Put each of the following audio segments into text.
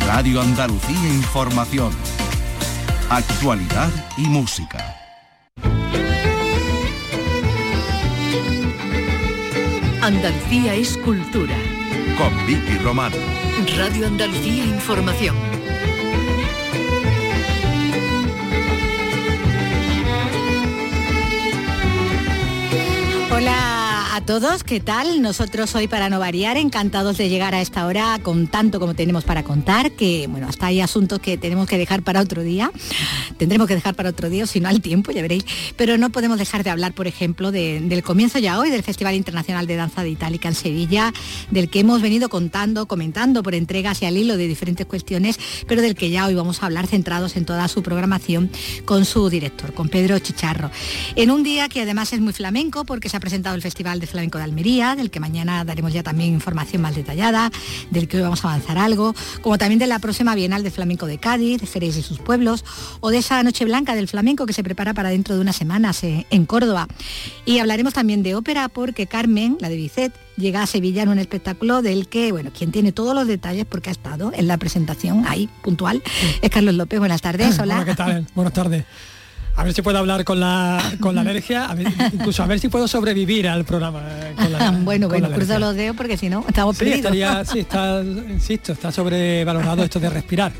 Radio Andalucía Información. Actualidad y música. Andalucía es cultura. Con Vicky Román. Radio Andalucía Información. Hola a todos, ¿qué tal? Nosotros hoy, para no variar, encantados de llegar a esta hora con tanto como tenemos para contar, que bueno, hasta hay asuntos que tenemos que dejar para otro día, tendremos que dejar para otro día, si no al tiempo, ya veréis, pero no podemos dejar de hablar, por ejemplo, del comienzo ya hoy del Festival Internacional de Danza de Itálica en Sevilla, del que hemos venido comentando por entregas y al hilo de diferentes cuestiones, pero del que ya hoy vamos a hablar centrados en toda su programación con su director, con Pedro Chicharro, en un día que además es muy flamenco porque se ha presentado el Festival de Flamenco de Almería, del que mañana daremos ya también información más detallada, del que hoy vamos a avanzar algo, como también de la próxima Bienal de Flamenco de Cádiz, de Jerez y sus pueblos, o de esa Noche Blanca del Flamenco que se prepara para dentro de unas semanas en Córdoba. Y hablaremos también de ópera porque Carmen, la de Bizet, llega a Sevilla en un espectáculo del que, bueno, quien tiene todos los detalles porque ha estado en la presentación ahí, puntual, es Carlos López. Buenas tardes, hola. Hola, ¿qué tal? Buenas tardes. A ver si puedo hablar con la alergia, incluso a ver si puedo sobrevivir al programa. Bueno, cruzo los dedos porque si no, estamos perdidos. Está sobrevalorado esto de respirar.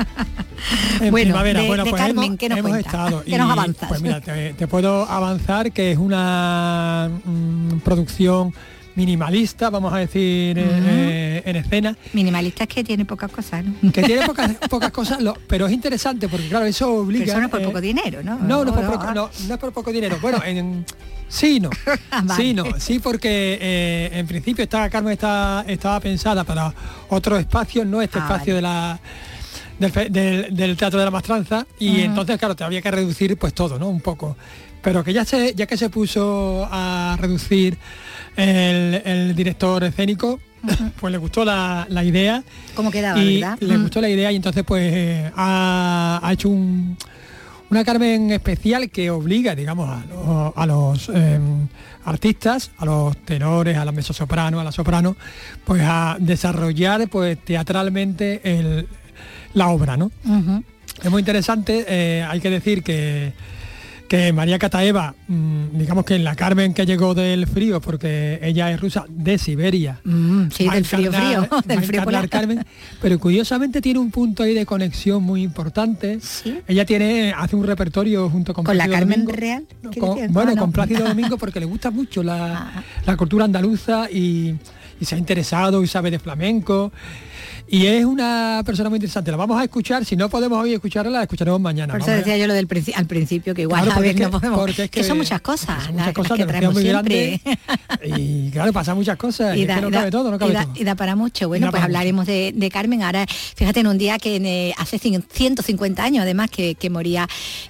Bueno, pues Carmen, ¿qué nos cuenta? Estado. ¿Qué nos avanzas? Pues mira, te puedo avanzar que es una producción minimalista, vamos a decir, en escena. Minimalista es que tiene pocas cosas, ¿no? Que tiene pocas cosas, pero es interesante porque, claro, eso obliga... Pero eso no es por poco dinero, ¿no? No es por poco dinero. Bueno, sí, no. Vale. Sí, porque en principio Carmen estaba pensada para otro espacio, no este espacio vale. del Teatro de la Maestranza, y entonces, claro, te había que reducir pues todo, ¿no? Un poco. Pero que ya que se puso a reducir el director escénico, pues le gustó la idea. ¿Cómo quedaba, verdad? Le gustó la idea y entonces pues ha hecho una Carmen especial que obliga, digamos, a los artistas, a los tenores, a la mezzosoprano, a la soprano, pues a desarrollar pues teatralmente la obra, ¿no? Es muy interesante. Hay que decir que María Cataeva, digamos que en la Carmen que llegó del frío, porque ella es rusa, de Siberia. Sí, del frío, del frío polar. Carmen, pero curiosamente tiene un punto ahí de conexión muy importante. ¿Sí? Ella hace un repertorio junto con Plácido la Carmen Domingo, real. Con Plácido Domingo, porque le gusta mucho la cultura andaluza y se ha interesado y sabe de flamenco. Y es una persona muy interesante. La vamos a escuchar. Si no podemos hoy escucharla, la escucharemos mañana. Por eso decía yo lo del al principio, que igual claro, no podemos. Porque que son muchas cosas. Las que traemos muy siempre. Y claro, pasan muchas cosas. Y no cabe todo. Y da para mucho. Bueno, pues hablaremos de Carmen. Ahora, fíjate, en un día que hace 150 años, además, que moría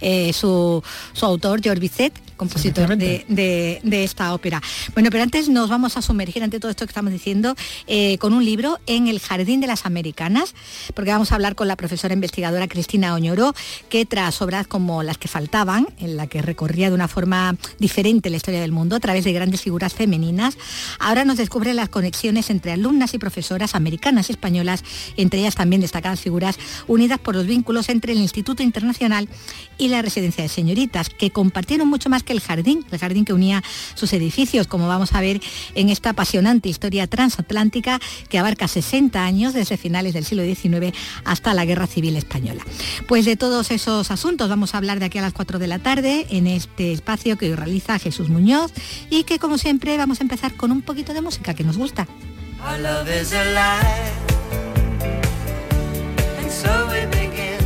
su autor, George Bizet, compositor de esta ópera. Bueno, pero antes nos vamos a sumergir ante todo esto que estamos diciendo con un libro, En el Jardín de las Americanas, porque vamos a hablar con la profesora investigadora Cristina Oñoro, que tras obras como Las que faltaban, en la que recorría de una forma diferente la historia del mundo a través de grandes figuras femeninas, ahora nos descubre las conexiones entre alumnas y profesoras americanas y españolas, entre ellas también destacadas figuras unidas por los vínculos entre el Instituto Internacional y la Residencia de Señoritas, que compartieron mucho más que el jardín que unía sus edificios, como vamos a ver en esta apasionante historia transatlántica que abarca 60 años desde finales del siglo XIX hasta la Guerra Civil Española. Pues de todos esos asuntos vamos a hablar de aquí a las 4 de la tarde en este espacio que hoy realiza Jesús Muñoz y que, como siempre, vamos a empezar con un poquito de música que nos gusta. Our love is alive, and so we begin.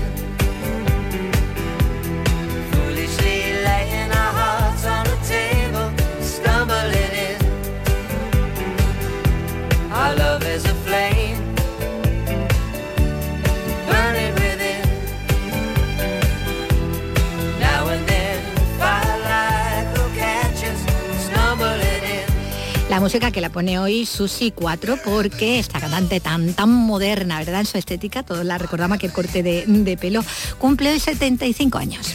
Foolishly laying our hearts on the table, stumbling in. Our love is a flame, burning within. Now and then, firelight will catch us, stumbling in. La música que la pone hoy Susi 4, porque esta cantante tan moderna, ¿verdad? En su estética, todos la recordamos, que el corte de pelo, cumple hoy 75 años.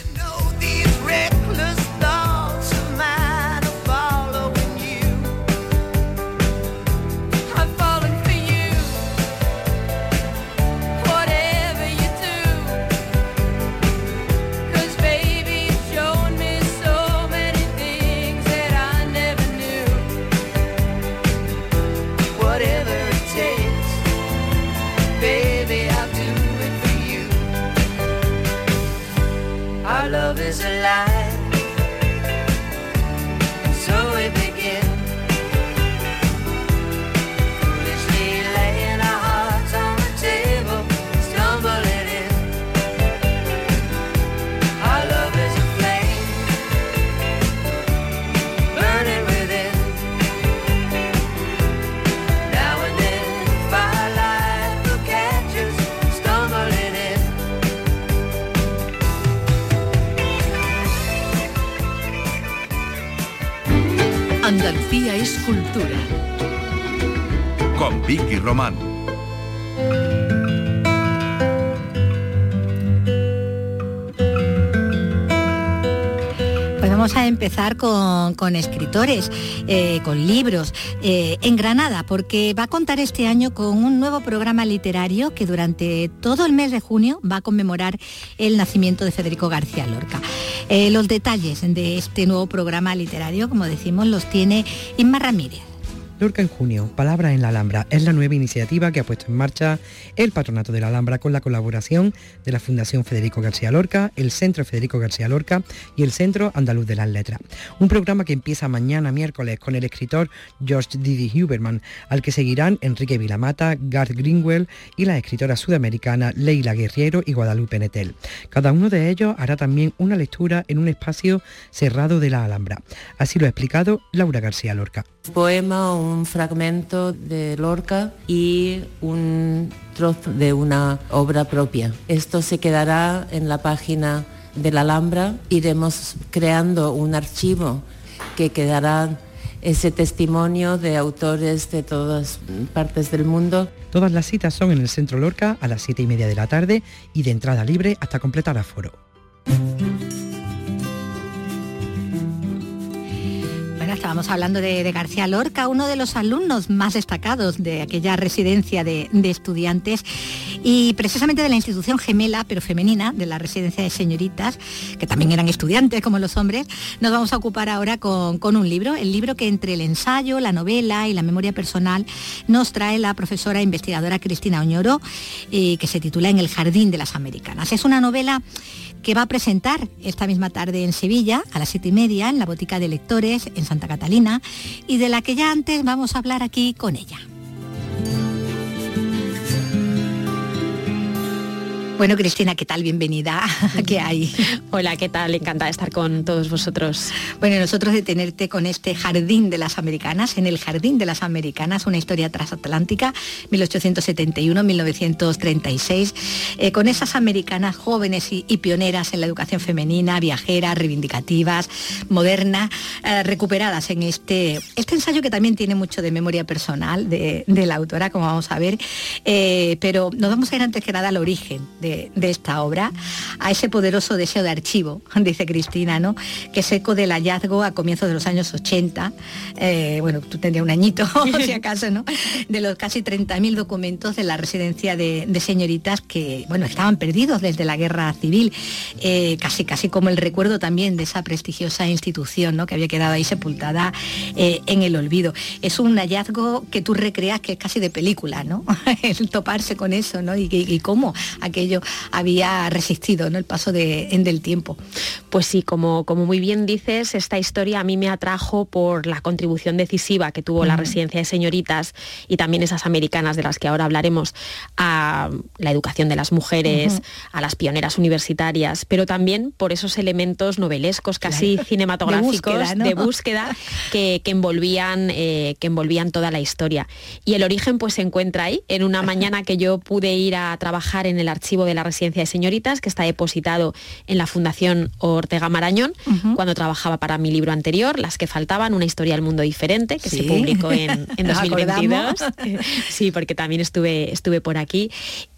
Whatever love is alive. So we begin, foolishly laying our hearts on the table, stumbling in. Our love is a flame, burning within. Now and then, firelight will catch us, stumbling in. Andalucía es cultura. Con Vicky Román. Pues vamos a empezar con escritores, con libros, en Granada, porque va a contar este año con un nuevo programa literario que durante todo el mes de junio va a conmemorar el nacimiento de Federico García Lorca. Los detalles de este nuevo programa literario, como decimos, los tiene Inma Ramírez. Lorca en junio, Palabras en la Alhambra, es la nueva iniciativa que ha puesto en marcha el Patronato de la Alhambra con la colaboración de la Fundación Federico García Lorca, el Centro Federico García Lorca y el Centro Andaluz de las Letras. Un programa que empieza mañana miércoles con el escritor George Didi Huberman, al que seguirán Enrique Vilamata, Garth Greenwell y las escritoras sudamericanas Leila Guerriero y Guadalupe Nettel. Cada uno de ellos hará también una lectura en un espacio cerrado de la Alhambra. Así lo ha explicado Laura García Lorca. Poema, un fragmento de Lorca y un trozo de una obra propia. Esto se quedará en la página de la Alhambra. Iremos creando un archivo que quedará ese testimonio de autores de todas partes del mundo. Todas las citas son en el Centro Lorca a las 7:30 de la tarde y de entrada libre hasta completar aforo. Estábamos hablando de García Lorca, uno de los alumnos más destacados de aquella residencia de estudiantes y precisamente de la institución gemela, pero femenina, de la residencia de señoritas, que también eran estudiantes como los hombres. Nos vamos a ocupar ahora con un libro, el libro que entre el ensayo, la novela y la memoria personal nos trae la profesora e investigadora Cristina Oñoro, que se titula En el Jardín de las Americanas. Es una novela que va a presentar esta misma tarde en Sevilla, a las 7:30, en la Botica de Lectores, en Santa Catalina, y de la que ya antes vamos a hablar aquí con ella. Bueno, Cristina, ¿qué tal? Bienvenida. ¿Qué hay? Hola, ¿qué tal? Encantada de estar con todos vosotros. Bueno, nosotros de tenerte con este Jardín de las Americanas, en el Jardín de las Americanas, una historia transatlántica, 1871-1936, con esas americanas jóvenes y pioneras en la educación femenina, viajeras, reivindicativas, modernas, recuperadas en este ensayo que también tiene mucho de memoria personal de la autora, como vamos a ver, pero nos vamos a ir antes que nada al origen de esta obra, a ese poderoso deseo de archivo, dice Cristina, ¿no?, que es eco del hallazgo a comienzos de los años 80, bueno, tú tendrías un añito, si acaso, ¿no?, de los casi 30.000 documentos de la residencia de señoritas que, bueno, estaban perdidos desde la Guerra Civil, casi como el recuerdo también de esa prestigiosa institución, ¿no?, que había quedado ahí sepultada en el olvido. Es un hallazgo que tú recreas que es casi de película, ¿no?, el toparse con eso, ¿no?, y cómo aquello había resistido, ¿no?, el paso del tiempo. Pues sí, como muy bien dices, esta historia a mí me atrajo por la contribución decisiva que tuvo la residencia de señoritas y también esas americanas de las que ahora hablaremos a la educación de las mujeres, a las pioneras universitarias, pero también por esos elementos novelescos, casi cinematográficos, de búsqueda que envolvían toda la historia. Y el origen pues se encuentra ahí, en una mañana que yo pude ir a trabajar en el archivo de la residencia de señoritas, que está depositado en la Fundación Ortega Marañón, cuando trabajaba para mi libro anterior, Las que faltaban, una historia del mundo diferente, que se publicó en 2022. Sí, porque también estuve por aquí.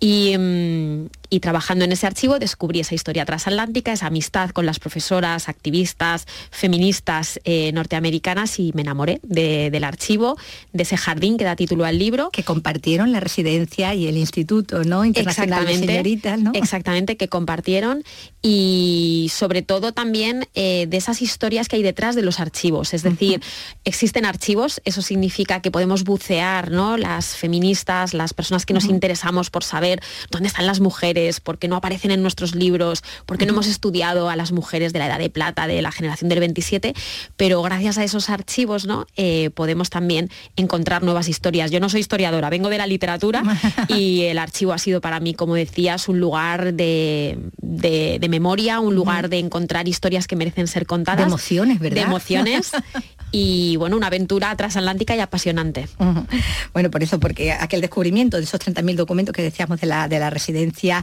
Y trabajando en ese archivo descubrí esa historia transatlántica, esa amistad con las profesoras, activistas, feministas norteamericanas, y me enamoré del archivo, de ese jardín que da título al libro. Que compartieron la residencia y el Instituto, ¿no?, Internacional de Señoritas, ¿no? Exactamente, que compartieron, y sobre todo también de esas historias que hay detrás de los archivos. Es decir, existen archivos, eso significa que podemos bucear, ¿no?, las feministas, las personas que nos interesamos por saber dónde están las mujeres, mujeres, por qué no aparecen en nuestros libros, por qué no hemos estudiado a las mujeres de la Edad de Plata, de la generación del 27, pero gracias a esos archivos, ¿no? Podemos también encontrar nuevas historias. Yo no soy historiadora, vengo de la literatura y el archivo ha sido para mí, como decías, un lugar de memoria, un lugar de encontrar historias que merecen ser contadas. De emociones, ¿verdad? De emociones. Y bueno, una aventura transatlántica y apasionante. Bueno, por eso, porque aquel descubrimiento de esos 30.000 documentos que decíamos de la residencia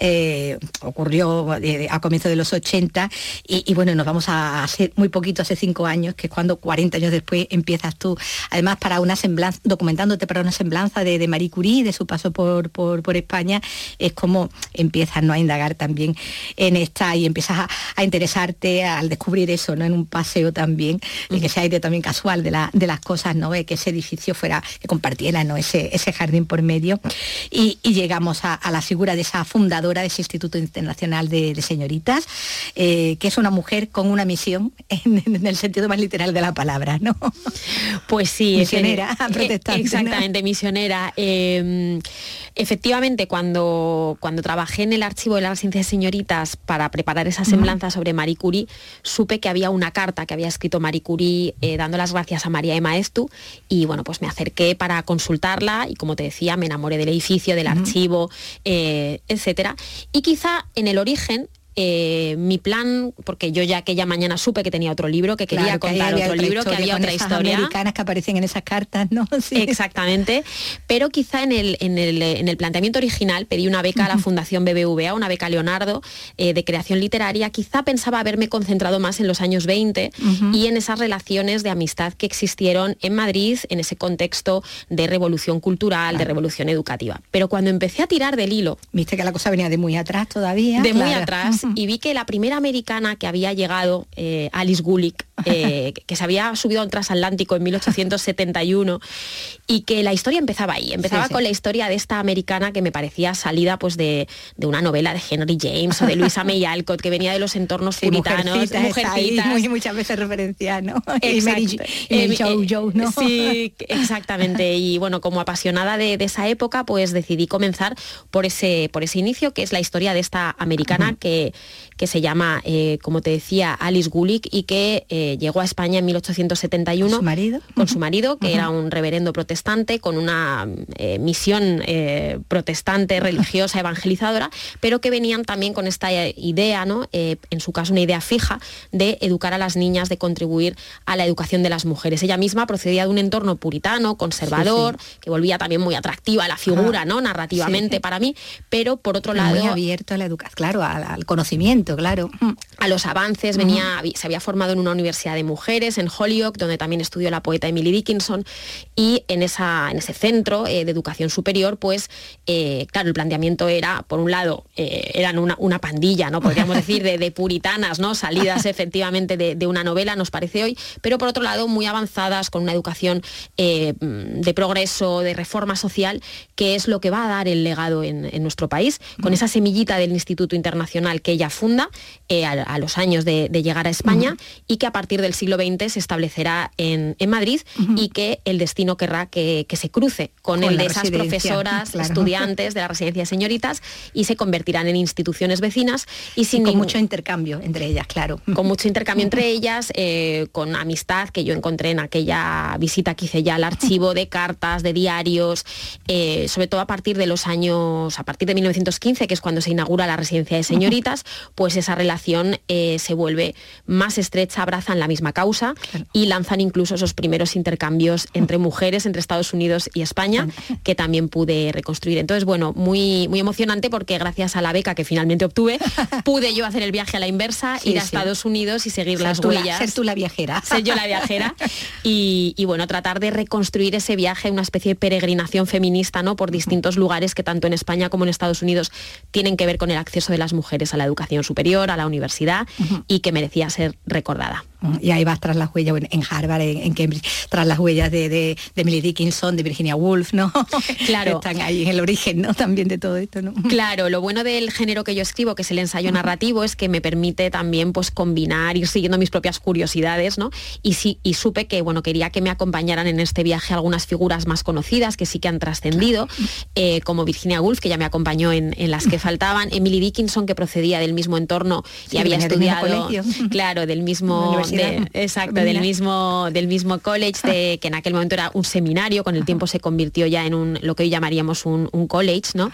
ocurrió a comienzos de los 80 y bueno, nos vamos a hacer muy poquito, hace 5 años, que es cuando 40 años después empiezas tú, además para una semblanza, documentándote para una semblanza de Marie Curie, de su paso por España, es como empiezas, ¿no?, a indagar también en esta y empiezas a interesarte al descubrir eso, ¿no?, en un paseo también, que sea también casual de las cosas, ¿no?, que ese edificio fuera, que compartiera, ¿no?, ese jardín por medio y llegamos a la figura de esa fundadora de ese Instituto Internacional de Señoritas, que es una mujer con una misión en el sentido más literal de la palabra, ¿no? Pues sí, misionera, protestante. Exactamente, ¿no? Misionera. Efectivamente, cuando trabajé en el archivo de la residencia de señoritas para preparar esa semblanza sobre Marie Curie, supe que había una carta que había escrito Marie Curie dando las gracias a María de Maeztu y bueno, pues me acerqué para consultarla y como te decía, me enamoré del edificio, del archivo, etcétera. Y quizá en el origen mi plan, porque yo ya aquella mañana supe que tenía otro libro, que quería contar otro libro, que había otra historia americanas que aparecen en esas cartas, ¿no? Sí. Exactamente, pero quizá en el planteamiento original pedí una beca a la Fundación BBVA, una beca Leonardo de creación literaria. Quizá pensaba haberme concentrado más en los años 20 y en esas relaciones de amistad que existieron en Madrid, en ese contexto de revolución cultural, de revolución educativa. Pero cuando empecé a tirar del hilo, viste que la cosa venía de muy atrás todavía. De muy atrás. Y vi que la primera americana que había llegado, Alice Gulick, que se había subido a un transatlántico en 1871 y que la historia empezaba ahí, con la historia de esta americana que me parecía salida pues de una novela de Henry James o de Louisa May Alcott, que venía de los entornos puritanos, mujercitas. Muchas veces referencias, ¿no? Exacto. Y Joe, ¿no? Sí, exactamente. Y bueno, como apasionada de esa época, pues decidí comenzar por ese inicio, que es la historia de esta americana que se llama, como te decía, Alice Gulick, y que llegó a España en 1871 con su marido, que era un reverendo protestante con una misión protestante, religiosa, evangelizadora, pero que venían también con esta idea, ¿no? En su caso una idea fija de educar a las niñas, de contribuir a la educación de las mujeres. Ella misma procedía de un entorno puritano, conservador, que volvía también muy atractiva la figura, ¿no?, narrativamente para mí, pero por otro lado muy abierto a la educación, claro, al conocimiento, claro, a los avances. Se había formado en una universidad de mujeres en Holyoke, donde también estudió la poeta Emily Dickinson, y en ese centro de educación superior, pues claro, el planteamiento era, por un lado, eran una pandilla, ¿no?, podríamos decir, de puritanas, ¿no?, salidas efectivamente de una novela, nos parece hoy, pero por otro lado muy avanzadas, con una educación de progreso, de reforma social, que es lo que va a dar el legado en nuestro país, con esa semillita del Instituto Internacional que ella funda a los años de llegar a España, y que a partir del siglo XX se establecerá en Madrid, y que el destino querrá que se cruce con el de esas profesoras, estudiantes de la residencia de señoritas, y se convertirán en instituciones vecinas y con mucho intercambio entre ellas, claro. Con mucho intercambio entre ellas, con amistad que yo encontré en aquella visita que hice ya al archivo, de cartas, de diarios, sobre todo a partir de 1915, que es cuando se inaugura la residencia de señoritas, pues esa relación se vuelve más estrecha, abrazan la misma causa y lanzan incluso esos primeros intercambios entre mujeres, entre Estados Unidos y España, que también pude reconstruir. Entonces, bueno, muy, muy emocionante, porque gracias a la beca que finalmente obtuve, pude yo hacer el viaje a la inversa, ir a Estados Unidos y seguir las huellas. Ser tú la viajera. Ser yo la viajera y bueno, tratar de reconstruir ese viaje, una especie de peregrinación feminista, ¿no?, por distintos lugares que tanto en España como en Estados Unidos tienen que ver con el acceso de las mujeres a la educación superior, a la universidad, y que merecía ser recordada. Y ahí vas tras las huellas, en Harvard, en Cambridge, tras las huellas de Emily Dickinson, de Virginia Woolf, ¿no? Claro. Están ahí en el origen, ¿no? También de todo esto, ¿no? Claro, lo bueno del género que yo escribo, que es el ensayo narrativo, es que me permite también pues combinar, ir siguiendo mis propias curiosidades, ¿no? Y supe que, bueno, quería que me acompañaran en este viaje algunas figuras más conocidas que sí que han trascendido, como Virginia Woolf, que ya me acompañó en las que faltaban, Emily Dickinson, que procedía del mismo entorno y había estudiado, claro, del mismo, del mismo college, que en aquel momento era un seminario, con el tiempo se convirtió ya en lo que hoy llamaríamos un college, ¿no?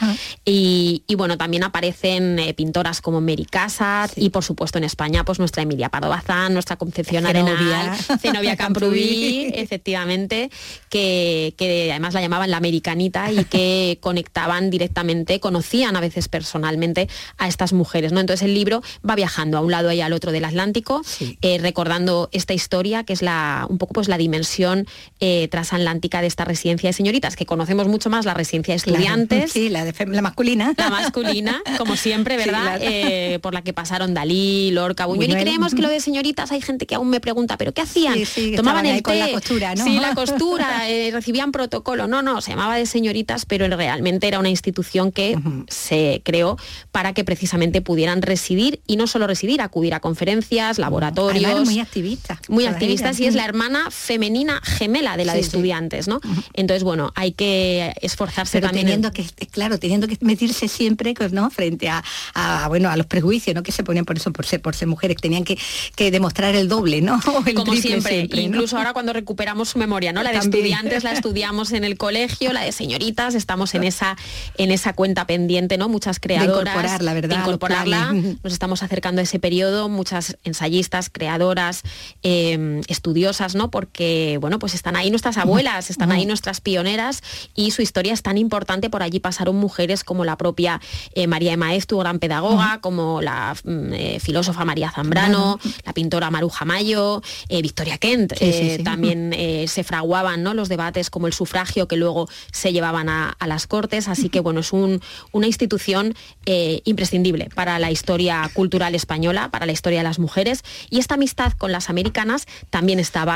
Y bueno, también aparecen pintoras como Mary Cassatt y por supuesto en España pues nuestra Emilia Pardo Bazán, nuestra Concepción Arenal, Zenobia Camprubí, efectivamente, que además la llamaban la americanita y que conectaban directamente, conocían a veces personalmente a estas mujeres, ¿no? Entonces el libro va viajando a un lado y al otro del Atlántico, recordando esta historia que es un poco pues la dimensión transatlántica de esta residencia de señoritas, que conocemos mucho más la residencia de estudiantes. Sí, la masculina. La masculina, como siempre, ¿verdad? Sí, claro. Por la que pasaron Dalí, Lorca, Buñuel. Y creemos que lo de señoritas, hay gente que aún me pregunta, ¿pero qué hacían? Tomaban el té, con la costura, ¿no? Sí, la costura, recibían protocolo. No, se llamaba de señoritas, pero realmente era una institución que se creó para que precisamente pudieran residir, y no solo residir, acudir a conferencias, laboratorios. Además, muy activistas. Muy activistas, y es la hermana femenina gemela de la de estudiantes, ¿no? Entonces, bueno, hay que esforzarse, pero también. Teniendo que metirse siempre, ¿no? Frente a los prejuicios, ¿no? Que se ponían por eso, por ser mujeres, tenían que demostrar el doble, ¿no? Como siempre, ¿no? Incluso ahora cuando recuperamos su memoria, ¿no? La de estudiantes la estudiamos en el colegio, la de señoritas estamos en esa cuenta pendiente, ¿no? Muchas creadoras. De incorporarla, ¿verdad? De incorporarla. Nos estamos acercando a ese periodo, muchas ensayistas, creadoras, estudiosas, ¿no? Porque, bueno, pues están ahí nuestras abuelas, están ahí nuestras pioneras, y su historia es tan importante. Por allí pasaron mujeres como la propia María de Maeztu, gran pedagoga, como la filósofa María Zambrano, la pintora Maruja Mayo, Victoria Kent, también se fraguaban, ¿no? Los debates como el sufragio, que luego se llevaban a las Cortes, así que bueno, es una institución imprescindible para la historia cultural española, para la historia de las mujeres, y esta amistad con las americanas también estaba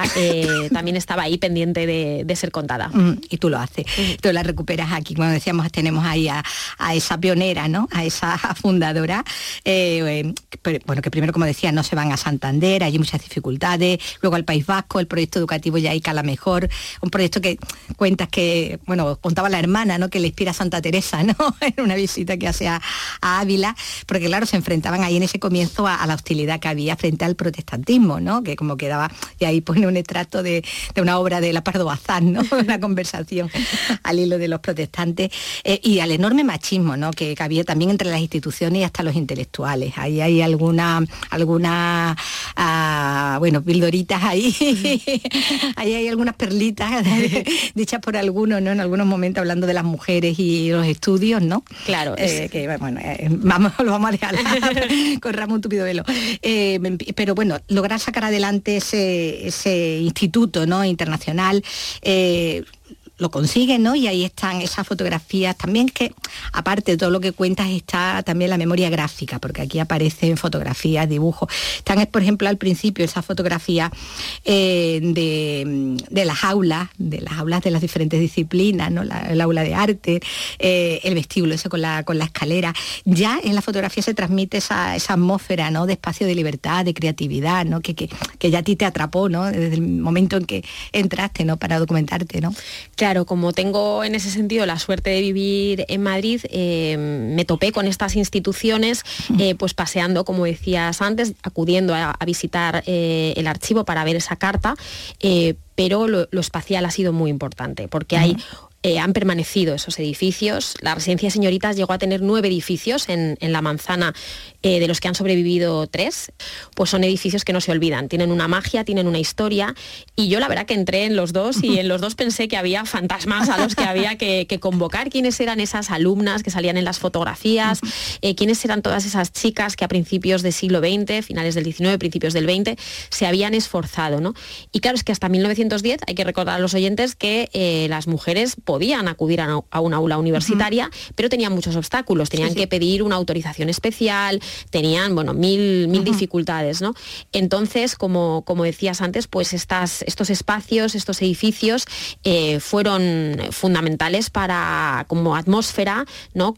ahí pendiente de ser contada. Y tú lo haces, tú la recuperas aquí, como decíamos, tenemos ahí a esa pionera, ¿no? A esa fundadora, que primero, como decía, no se van a Santander, hay muchas dificultades, luego al País Vasco, el proyecto educativo ya ahí cala mejor, un proyecto que contaba la hermana, ¿no? Que le inspira a Santa Teresa, ¿no? En una visita que hace a Ávila, porque claro, se enfrentaban ahí en ese comienzo a la hostilidad que había frente al protestantismo, ¿no? Que como quedaba, y ahí pone un extracto de una obra de la Pardo Bazán, ¿no? Una conversación al hilo de los protestantes, y al enorme machismo, ¿no? Que había también entre las instituciones y hasta los intelectuales. Ahí hay algunas pildoritas ahí, ahí hay algunas perlitas dichas por algunos, ¿no? En algunos momentos hablando de las mujeres y los estudios, ¿no? Claro. Lo vamos a dejar con Ramón Tupido Velo. Pero bueno, lograr sacar adelante ese instituto, ¿no? Internacional, lo consiguen, ¿no? Y ahí están esas fotografías también, que aparte de todo lo que cuentas está también la memoria gráfica, porque aquí aparecen fotografías, dibujos. Están, por ejemplo, al principio esas fotografías de las aulas de las diferentes disciplinas, ¿no? El aula de arte, el vestíbulo ese con la escalera. Ya en la fotografía se transmite esa atmósfera, ¿no? De espacio de libertad, de creatividad, ¿no? Que ya a ti te atrapó, ¿no? Desde el momento en que entraste, ¿no? Para documentarte, ¿no? Claro, como tengo en ese sentido la suerte de vivir en Madrid, me topé con estas instituciones, pues paseando, como decías antes, acudiendo a visitar el archivo para ver esa carta, pero lo espacial ha sido muy importante, porque han permanecido esos edificios. La residencia de señoritas llegó a tener 9 edificios en la manzana, de los que han sobrevivido 3, pues son edificios que no se olvidan, tienen una magia, tienen una historia, y yo la verdad que entré en los dos, y en los dos pensé que había fantasmas a los que había que convocar. ¿Quiénes eran esas alumnas que salían en las fotografías? ¿Quiénes eran todas esas chicas que a principios del siglo XX, finales del XIX, principios del XX, se habían esforzado, ¿no? Y claro, es que hasta 1910, hay que recordar a los oyentes que las mujeres podían acudir a un aula universitaria, pero tenían muchos obstáculos, tenían que pedir una autorización especial, tenían, bueno, mil dificultades, ¿no? Entonces, como decías antes, pues estos espacios, estos edificios fueron fundamentales para, como atmósfera, ¿no?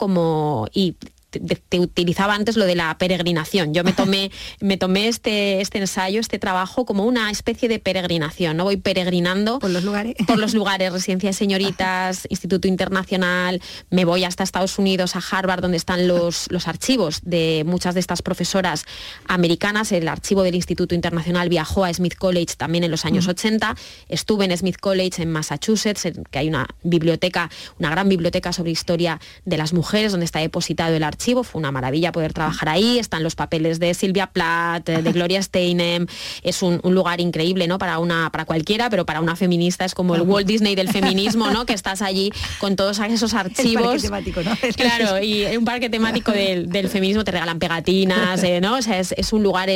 Te utilizaba antes lo de la peregrinación. Yo me tomé este ensayo, este trabajo, como una especie de peregrinación, ¿no? Voy peregrinando por los lugares, Residencia de Señoritas, Instituto Internacional, me voy hasta Estados Unidos, a Harvard, donde están los archivos de muchas de estas profesoras americanas. El archivo del Instituto Internacional viajó a Smith College también en los años 80. Estuve en Smith College en Massachusetts, que hay una gran biblioteca sobre historia de las mujeres, donde está depositado el archivo. Fue una maravilla poder trabajar ahí. Están los papeles de Sylvia Plath, de Gloria Steinem. Es un lugar increíble, ¿no? Para cualquiera, pero para una feminista es como el Walt Disney del feminismo, ¿no? Que estás allí con todos esos archivos. El parque temático, ¿no? Claro, y un parque temático del feminismo, te regalan pegatinas, ¿no? O sea, es un lugar,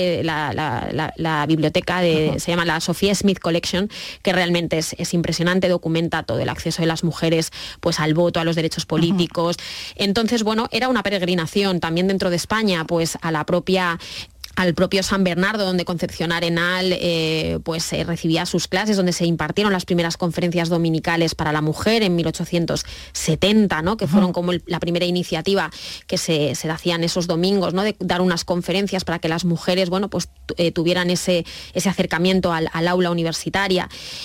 la biblioteca se llama la Sophia Smith Collection, que realmente es impresionante, documenta todo el acceso de las mujeres pues al voto, a los derechos políticos. Entonces, bueno, era una peregrinación también dentro de España, pues al propio San Bernardo, donde Concepción Arenal recibía sus clases, donde se impartieron las primeras conferencias dominicales para la mujer en 1870, ¿no? Que fueron como la primera iniciativa que se hacían esos domingos, ¿no? De dar unas conferencias para que las mujeres, bueno, pues tuvieran ese acercamiento al aula universitaria.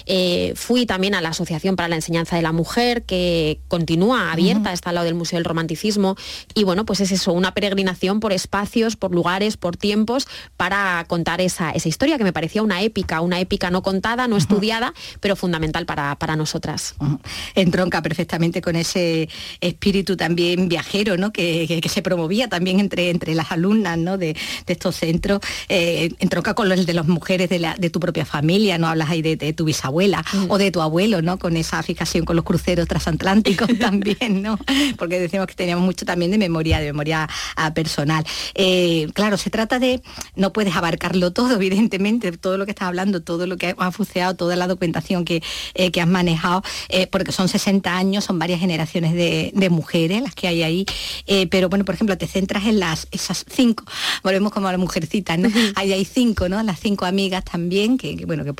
Fui también a la Asociación para la Enseñanza de la Mujer, que continúa abierta, está al lado del Museo del Romanticismo, y bueno, pues es eso, una peregrinación por espacios, por lugares, por tiempos, para contar esa historia que me parecía una épica no contada, no estudiada, pero fundamental para nosotras. Entronca perfectamente con ese espíritu también viajero, ¿no? que se promovía también entre las alumnas, ¿no? de estos centros. Entronca con el de las mujeres de tu propia familia, ¿no? Hablas ahí de tu bisabuela o de tu abuelo, ¿no? Con esa fijación con los cruceros transatlánticos también, ¿no? Porque decimos que teníamos mucho también de memoria personal. Claro, se trata de, no puedes abarcarlo todo, evidentemente, todo lo que estás hablando, todo lo que has buceado, toda la documentación que has manejado, porque son 60 años, son varias generaciones de mujeres las que hay ahí, pero bueno, por ejemplo, te centras en esas 5, volvemos como a las mujercitas, ¿no? Hay 5, ¿no? Las 5 amigas también, que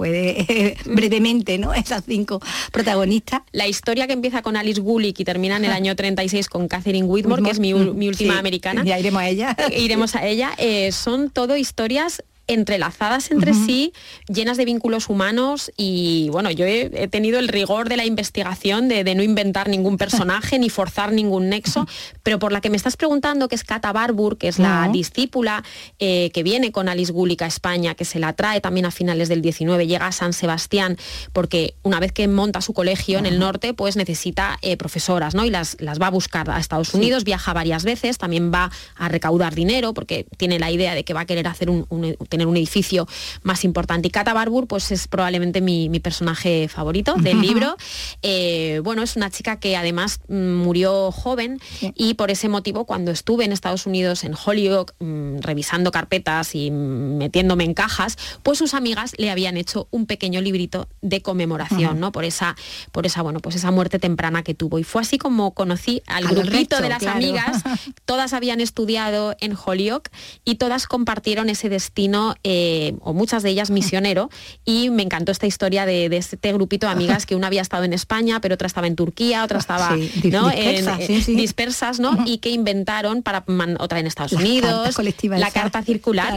puede brevemente, ¿no? Esas 5 protagonistas. La historia que empieza con Alice Gulick y termina en el año 36 con Catherine Whitmore, que es mi última americana. Ya iremos a ella. Iremos a ella. Son todo historias entrelazadas entre sí, llenas de vínculos humanos, y bueno, yo he tenido el rigor de la investigación de no inventar ningún personaje ni forzar ningún nexo, pero por la que me estás preguntando, que es Cata Barbour, que es la discípula que viene con Alice Gulick a España, que se la trae también a finales del 19, llega a San Sebastián, porque una vez que monta su colegio en el norte, pues necesita profesoras, ¿no? Y las va a buscar a Estados Unidos, viaja varias veces, también va a recaudar dinero, porque tiene la idea de que va a querer hacer tener un edificio más importante. Y Cata Barbour, pues es probablemente mi personaje favorito del libro. Bueno, es una chica que además murió joven, y por ese motivo, cuando estuve en Estados Unidos, en Holyoke, revisando carpetas y metiéndome en cajas, pues sus amigas le habían hecho un pequeño librito de conmemoración, ¿no? Por esa muerte temprana que tuvo. Y fue así como conocí al grupito de las amigas. Todas habían estudiado en Holyoke y todas compartieron ese destino, o muchas de ellas misionero, y me encantó esta historia de este grupito de amigas, que una había estado en España, pero otra estaba en Turquía, otra estaba dispersas, ¿no? Y que inventaron otra en Estados Unidos, la carta circular,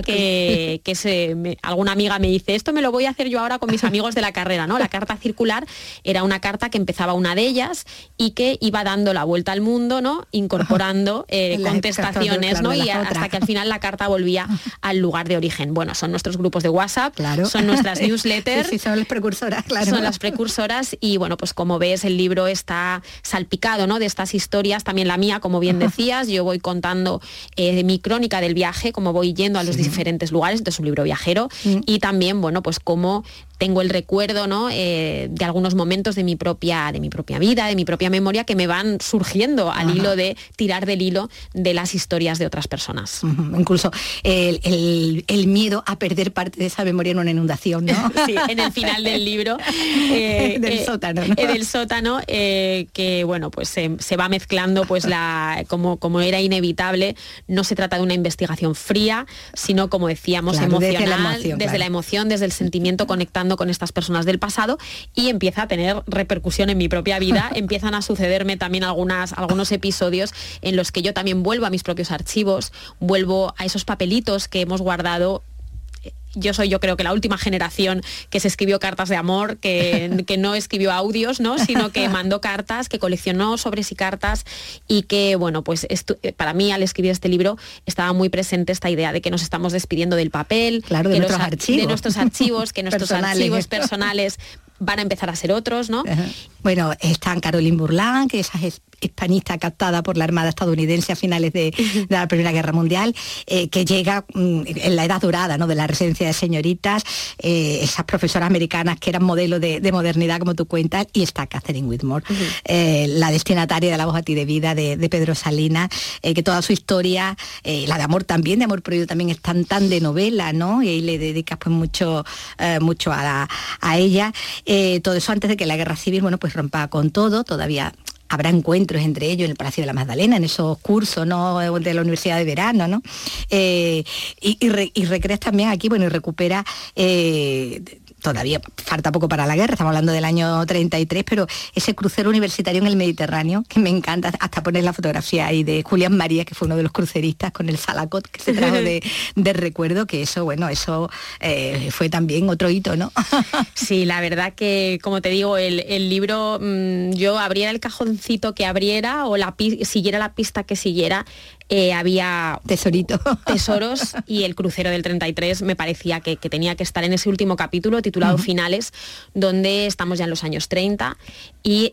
alguna amiga me dice, esto me lo voy a hacer yo ahora con mis amigos de la carrera, ¿no? La carta circular era una carta que empezaba una de ellas y que iba dando la vuelta al mundo, ¿no? Incorporando contestaciones, ¿no? Y hasta que al final la carta volvía al lugar de origen. Bueno, son nuestros grupos de WhatsApp, son nuestras newsletters. Sí, son las precursoras, claro. Son las precursoras, y bueno, pues como ves, el libro está salpicado, ¿no? De estas historias, también la mía, como bien decías. Yo voy contando mi crónica del viaje, como voy yendo a los diferentes lugares, entonces un libro viajero, y también, bueno, pues como tengo el recuerdo, ¿no? De algunos momentos de mi propia vida, de mi propia memoria, que me van surgiendo al hilo de tirar del hilo de las historias de otras personas. Incluso el miedo miedo a perder parte de esa memoria en una inundación, ¿no? Sí, en el final del libro. Del sótano, ¿no? Del sótano, que bueno, pues se va mezclando, pues como era inevitable, no se trata de una investigación fría, sino, como decíamos, claro, emocional, desde la emoción, desde el sentimiento, conectando con estas personas del pasado, y empieza a tener repercusión en mi propia vida. Empiezan a sucederme también algunos episodios en los que yo también vuelvo a mis propios archivos, vuelvo a esos papelitos que hemos guardado. Yo creo que la última generación que se escribió cartas de amor, que no escribió audios, ¿no? Sino que mandó cartas, que coleccionó sobres y cartas, y que, bueno, pues para mí, al escribir este libro, estaba muy presente esta idea de que nos estamos despidiendo del papel, claro, de nuestros archivos, que nuestros archivos personales van a empezar a ser otros, ¿no? Bueno, están Caroline Burlán, que es hispanista captada por la Armada estadounidense a finales de la Primera Guerra Mundial, que llega en la edad dorada, ¿no?, de la residencia de señoritas, esas profesoras americanas que eran modelo de modernidad, como tú cuentas, y está Catherine Whitmore, la destinataria de La voz a ti de vida de Pedro Salinas, que toda su historia, la de amor también, de amor prohibido también, es tan de novela, ¿no? Y le dedicas pues mucho a ella. Todo eso antes de que la guerra civil, bueno, pues rompa con todo. Todavía habrá encuentros entre ellos en el Palacio de la Magdalena, en esos cursos, ¿no?, de la Universidad de Verano, ¿no? Y recreas también aquí, bueno, y recupera... todavía falta poco para la guerra, estamos hablando del año 33, pero ese crucero universitario en el Mediterráneo, que me encanta, hasta poner la fotografía ahí de Julián María, que fue uno de los cruceristas, con el Salacot, que se trajo de recuerdo, que eso fue también otro hito, ¿no? Sí, la verdad que, como te digo, el libro, yo abriera el cajoncito que abriera, o siguiera la pista que siguiera, había tesoros, y el crucero del 33 me parecía que tenía que estar en ese último capítulo titulado Finales, donde estamos ya en los años 30 y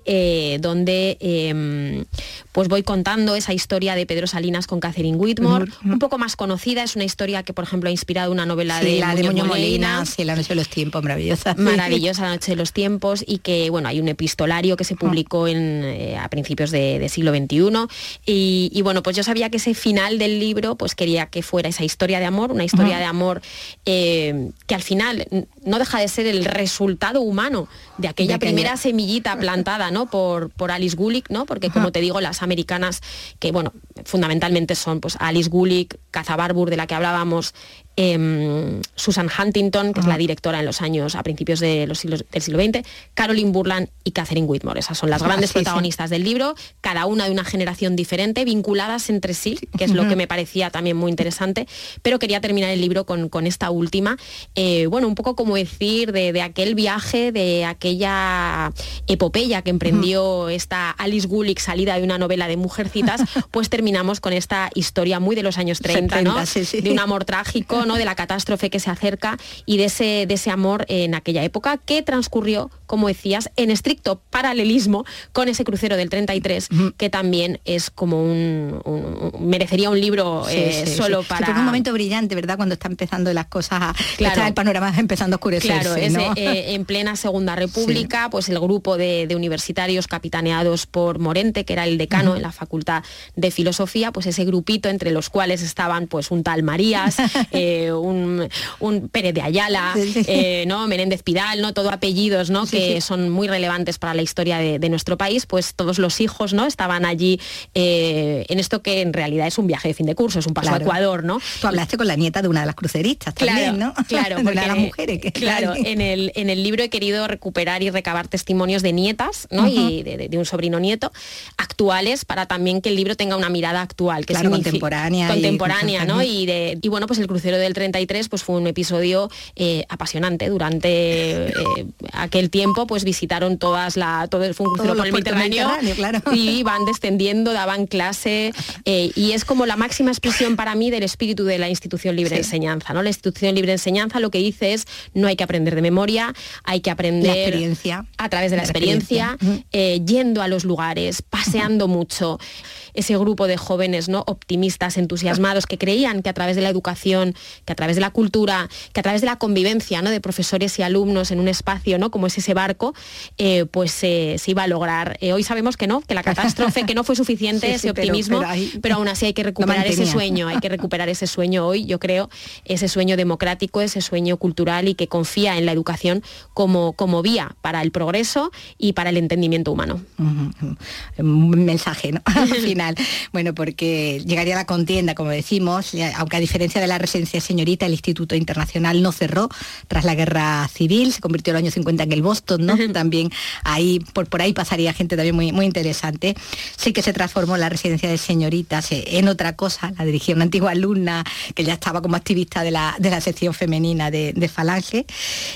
donde pues voy contando esa historia de Pedro Salinas con Catherine Whitmore, un poco más conocida. Es una historia que, por ejemplo, ha inspirado una novela de Muñoz Molina. Sí, La noche de los tiempos, maravillosa. Maravillosa, La noche de los tiempos, y que, bueno, hay un epistolario que se publicó a principios de siglo XXI, y bueno, pues yo sabía que ese final del libro, pues quería que fuera esa historia de amor, una historia de amor que al final no deja de ser el resultado humano de aquella primera semillita plantada, ¿no?, por Alice Gulick, ¿no? Porque, como te digo, las americanas, que, bueno, fundamentalmente son pues Alice Gulick, Caza Barbour, de la que hablábamos, Susan Huntington, que es la directora a principios del siglo XX, Caroline Burlán y Catherine Whitmore. Esas son las grandes protagonistas del libro, cada una de una generación diferente, vinculadas entre sí, que es lo que me parecía también muy interesante, pero quería terminar el libro con esta última, bueno, un poco como decir de aquel viaje, de aquella epopeya que emprendió esta Alice Gulick, salida de una novela de Mujercitas, pues terminamos con esta historia muy de los años 30, ¿no? De un amor trágico, ¿no?, de la catástrofe que se acerca, y de ese amor en aquella época, que transcurrió, como decías, en estricto paralelismo con ese crucero del 33, que también es como merecería un libro solo para... Sí, fue un momento brillante, ¿verdad?, cuando está empezando las cosas, está el panorama empezando a oscurecerse. Claro, ¿no? En plena Segunda República, pues el grupo de universitarios capitaneados por Morente, que era el decano en la Facultad de Filosofía, pues ese grupito, entre los cuales estaban pues un tal Marías, un Pérez de Ayala, ¿no?, Menéndez Pidal, ¿no?, todo apellidos, ¿no?, que son muy relevantes para la historia de nuestro país. Pues todos los hijos, ¿no?, estaban allí en esto que en realidad es un viaje de fin de curso, es un paso a Ecuador, ¿no? Tú hablaste con la nieta de una de las cruceristas también, ¿no? Claro, de una de las mujeres. En el libro he querido recuperar y recabar testimonios de nietas, ¿no?, y de un sobrino nieto, actuales, para también que el libro tenga una mirada actual, que contemporánea, ¿no? Y bueno, pues el crucero del 33 pues fue un episodio apasionante. Durante aquel tiempo pues visitaron fue un crucero por el Mediterráneo, claro. Y van descendiendo, daban clase, y es como la máxima expresión para mí del espíritu de la institución libre de enseñanza, ¿no? La institución libre de enseñanza lo que dice es: no No hay que aprender de memoria, hay que aprender la experiencia, a través de la experiencia, yendo a los lugares, paseando mucho. Ese grupo de jóvenes, ¿no?, optimistas, entusiasmados, que creían que a través de la educación, que a través de la cultura, que a través de la convivencia, ¿no?, de profesores y alumnos en un espacio, ¿no?, como es ese barco, pues se iba a lograr. Hoy sabemos que no, que la catástrofe, que no fue suficiente ese optimismo, pero aún así hay que recuperar ese sueño, hay que recuperar ese sueño hoy, yo creo, ese sueño democrático, ese sueño cultural y que confía en la educación como vía para el progreso y para el entendimiento humano. Un mensaje, ¿no?, al final. Bueno, porque llegaría la contienda, como decimos, aunque a diferencia de la residencia señorita, el Instituto Internacional no cerró tras la Guerra Civil, se convirtió en el año 50 en el Boston, ¿no? También ahí, por ahí pasaría gente también muy, muy interesante. Sí que se transformó la residencia de señoritas en otra cosa, la dirigía una antigua alumna que ya estaba como activista de la sección femenina de Falange,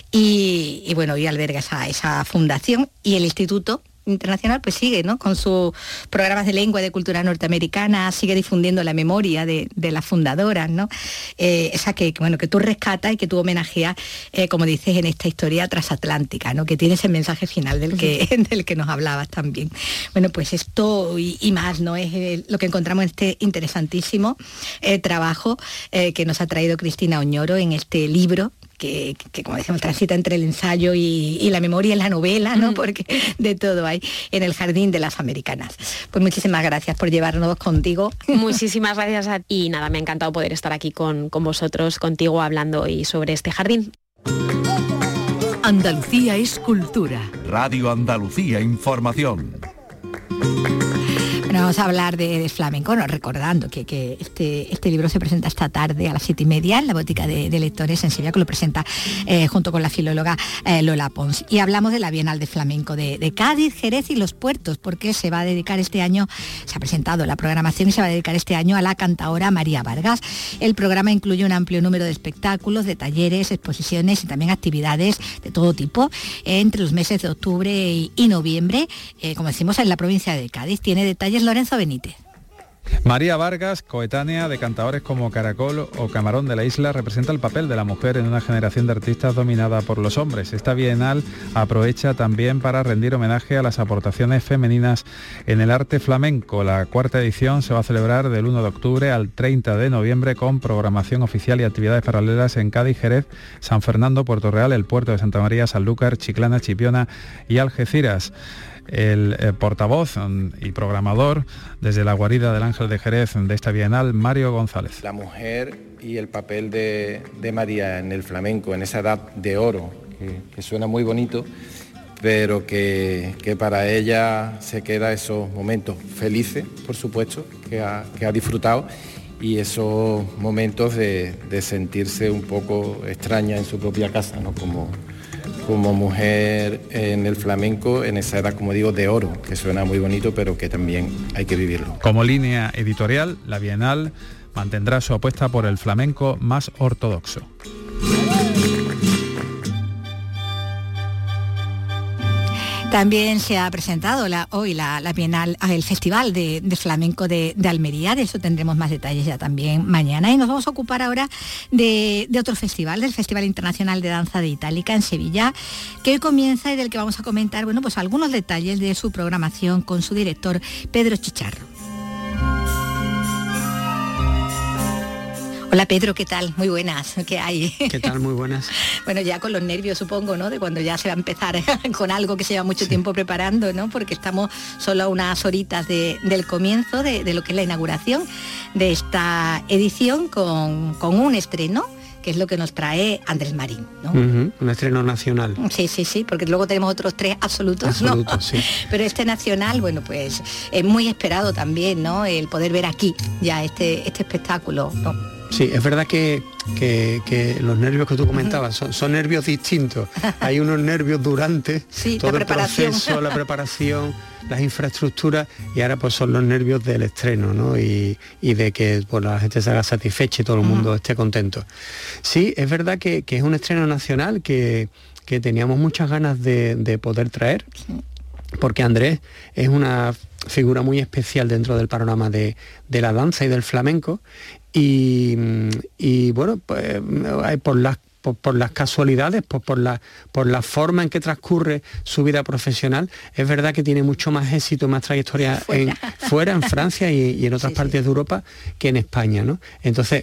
y bueno, hoy alberga esa fundación, y el Instituto Internacional pues sigue, ¿no?, con sus programas de lengua y de cultura norteamericana, sigue difundiendo la memoria de las fundadoras, ¿no? Esa que tú rescatas y que tú homenajeas, como dices, en esta historia transatlántica, ¿no?, que tiene ese mensaje final del que nos hablabas también. Bueno, pues esto y más, ¿no?, es lo que encontramos en este interesantísimo trabajo que nos ha traído Cristina Oñoro en este libro, que como decimos, transita entre el ensayo y la memoria en la novela, ¿no?, porque de todo hay en el Jardín de las Americanas. Pues muchísimas gracias por llevarnos contigo. Muchísimas gracias a ti, y nada, me ha encantado poder estar aquí con vosotros, contigo, hablando hoy sobre este jardín. Andalucía es cultura. Radio Andalucía Información. Bueno, vamos a hablar de flamenco, ¿no?, recordando que este libro se presenta esta tarde a las 7:30 en la Botica de Lectores en Sevilla, que lo presenta junto con la filóloga Lola Pons. Y hablamos de la Bienal de Flamenco de Cádiz, Jerez y Los Puertos, porque se va a dedicar este año, se ha presentado la programación y se va a dedicar este año a la cantaora María Vargas. El programa incluye un amplio número de espectáculos, de talleres, exposiciones y también actividades de todo tipo entre los meses de octubre y noviembre, como decimos, en la provincia de Cádiz. Tiene detalles Lorenzo Benítez. María Vargas, coetánea de cantaores como Caracol o Camarón de la Isla, representa el papel de la mujer en una generación de artistas dominada por los hombres. Esta bienal aprovecha también para rendir homenaje a las aportaciones femeninas en el arte flamenco. La cuarta edición se va a celebrar del 1 de octubre al 30 de noviembre con programación oficial y actividades paralelas en Cádiz, Jerez, San Fernando, Puerto Real, el Puerto de Santa María, Sanlúcar, Chiclana, Chipiona y Algeciras. El portavoz y programador desde la guarida del Ángel de Jerez de esta Bienal, Mario González. La mujer y el papel de María en el flamenco, en esa edad de oro, que suena muy bonito, pero que para ella se queda esos momentos felices, por supuesto, que ha disfrutado, y esos momentos de sentirse un poco extraña en su propia casa, ¿no?, como mujer en el flamenco, en esa edad, como digo, de oro, que suena muy bonito, pero que también hay que vivirlo. Como línea editorial, la Bienal mantendrá su apuesta por el flamenco más ortodoxo. También se ha presentado hoy la Bienal, el Festival de Flamenco de Almería. De eso tendremos más detalles ya también mañana. Y nos vamos a ocupar ahora de otro festival, del Festival Internacional de Danza de Itálica en Sevilla, que hoy comienza y del que vamos a comentar, bueno, pues algunos detalles de su programación con su director, Pedro Chicharro. Hola Pedro, ¿qué tal? Muy buenas, ¿qué hay? ¿Qué tal? Muy buenas. Bueno, ya con los nervios, supongo, ¿no?, de cuando ya se va a empezar con algo que se lleva mucho tiempo preparando, ¿no?, porque estamos solo a unas horitas del comienzo de lo que es la inauguración de esta edición con un estreno, que es lo que nos trae Andrés Marín, ¿no? Un estreno nacional. Sí, porque luego tenemos otros 3 absolutos, ¿no? Sí. Pero este nacional, bueno, pues es muy esperado también, ¿no?, el poder ver aquí ya este espectáculo, ¿no? Sí, es verdad que los nervios que tú comentabas son nervios distintos. Hay unos nervios durante todo el proceso, la preparación, las infraestructuras, y ahora pues son los nervios del estreno, ¿no? Y de que pues, la gente se haga satisfecha y todo el mundo esté contento. Sí, es verdad que es un estreno nacional que teníamos muchas ganas de poder traer, porque Andrés es una figura muy especial dentro del panorama de la danza y del flamenco, y bueno, pues por por las casualidades, por la forma en que transcurre su vida profesional. Es verdad que tiene mucho más éxito, más trayectoria fuera en Francia y en otras partes de Europa que en España, ¿no? Entonces,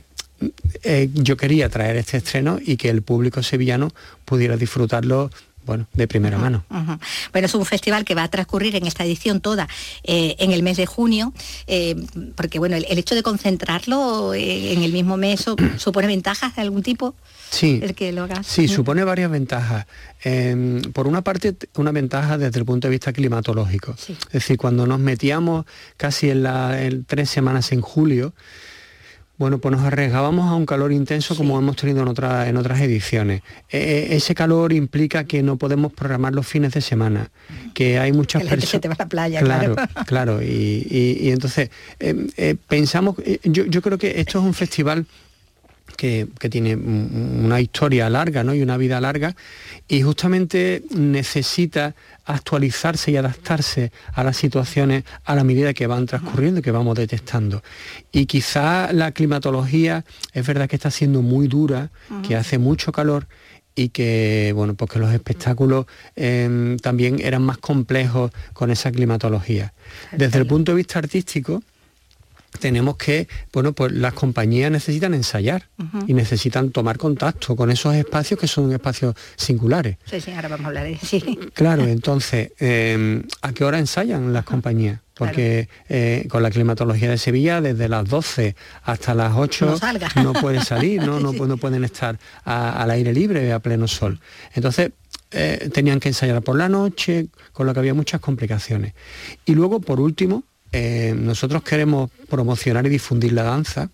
yo quería traer este estreno y que el público sevillano pudiera disfrutarlo, bueno, de primera mano. Bueno, es un festival que va a transcurrir en esta edición toda en el mes de junio, porque bueno, el hecho de concentrarlo en el mismo mes supone ventajas de algún tipo. Sí, el que lo hagas. Sí, supone varias ventajas. Por una parte, una ventaja desde el punto de vista climatológico. Sí. Es decir, cuando nos metíamos casi en 3 semanas en julio, bueno, pues nos arriesgábamos a un calor intenso como hemos tenido en otras ediciones. Ese calor implica que no podemos programar los fines de semana, que hay muchas personas... se te va a la playa, claro. Y entonces pensamos... Yo creo que esto es un festival que tiene una historia larga, ¿no? Y una vida larga, y justamente necesita actualizarse y adaptarse a las situaciones a la medida que van transcurriendo y que vamos detectando. Y quizá la climatología es verdad que está siendo muy dura, que hace mucho calor y que, bueno, pues que los espectáculos también eran más complejos con esa climatología. Desde el punto de vista artístico, tenemos que, bueno, pues las compañías necesitan ensayar y necesitan tomar contacto con esos espacios que son espacios singulares. Sí, ahora vamos a hablar de eso. Sí. Claro, entonces, ¿a qué hora ensayan las compañías? Porque con la climatología de Sevilla, desde las 12 hasta las 8 no pueden salir, no pueden estar al aire libre, a pleno sol. Entonces, tenían que ensayar por la noche, con lo que había muchas complicaciones. Y luego, por último, nosotros queremos promocionar y difundir la danza,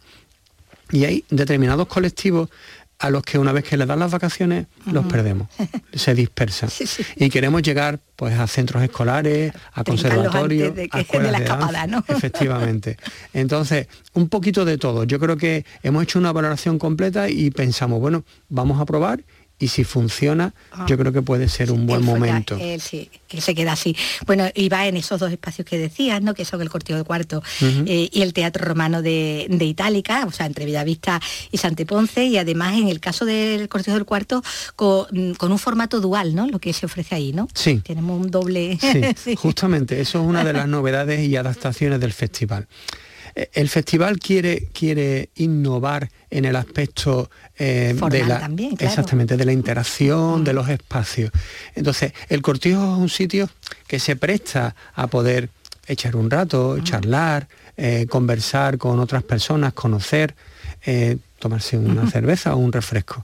y hay determinados colectivos a los que una vez que les dan las vacaciones los perdemos, se dispersan. Y queremos llegar pues a centros escolares, a conservatorios, a escuelas de danza, ¿no? Efectivamente. Entonces, un poquito de todo. Yo creo que hemos hecho una valoración completa y pensamos, bueno, vamos a probar. Y si funciona, yo creo que puede ser un buen momento. Sí, que se queda así. Bueno, y va en esos 2 espacios que decías, ¿no? Que son el Cortijo del Cuarto y el Teatro Romano de Itálica, o sea, entre Bellavista y Santeponce, y además en el caso del Cortijo del Cuarto con un formato dual, ¿no? Lo que se ofrece ahí, ¿no? Sí. Tenemos un doble... Sí, justamente, eso es una de las novedades y adaptaciones del festival. El festival quiere innovar en el aspecto también, claro. Exactamente, de la interacción, de los espacios. Entonces, el Cortijo es un sitio que se presta a poder echar un rato, charlar, conversar con otras personas, conocer, tomarse una cerveza o un refresco.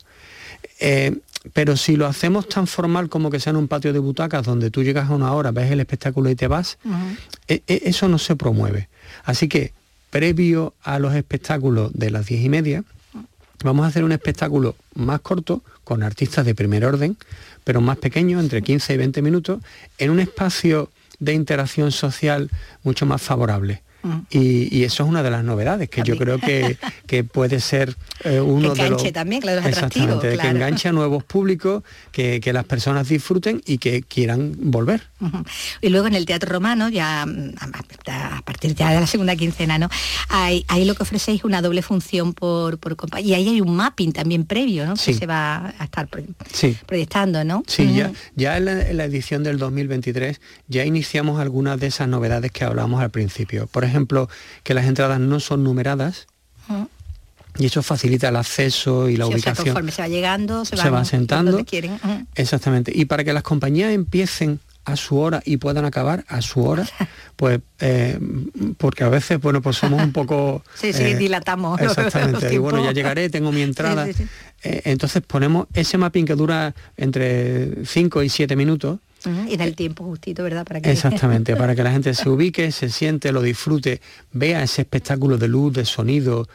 Pero si lo hacemos tan formal como que sea en un patio de butacas donde tú llegas a una hora, ves el espectáculo y te vas, eso no se promueve. Así que, previo a los espectáculos de las 10:30, vamos a hacer un espectáculo más corto, con artistas de primer orden, pero más pequeño, entre 15 y 20 minutos, en un espacio de interacción social mucho más favorable. Y eso es una de las novedades, que yo creo que puede ser uno de los... también, claro, es atractivo, claro. Que enganche a nuevos públicos, que las personas disfruten y que quieran volver. Y luego en el Teatro Romano, ya a partir ya de la segunda quincena, ¿no? Ahí lo que ofrecéis una doble función por compañía, y ahí hay un mapping también previo, ¿no? Sí. Que se va a estar proyectando, ¿no? Sí, ya en la edición del 2023 ya iniciamos algunas de esas novedades que hablábamos al principio. Por ejemplo, que las entradas no son numeradas, y eso facilita el acceso y la ubicación. O sea, conforme se va llegando, se va sentando. Donde quieren. Exactamente. Y para que las compañías empiecen a su hora y puedan acabar a su hora, pues porque a veces, bueno, pues somos un poco... dilatamos. Exactamente. Y bueno, ya llegaré, tengo mi entrada. Entonces ponemos ese mapping que dura entre 5 y 7 minutos. Y da el tiempo justito, ¿verdad? Exactamente, para que la gente se ubique, se siente, lo disfrute, vea ese espectáculo de luz, de sonido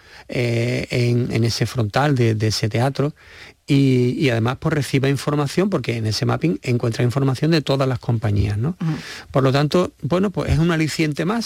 en ese frontal de ese teatro, y además pues reciba información, porque en ese mapping encuentra información de todas las compañías, ¿no? Por lo tanto, bueno, pues es un aliciente más,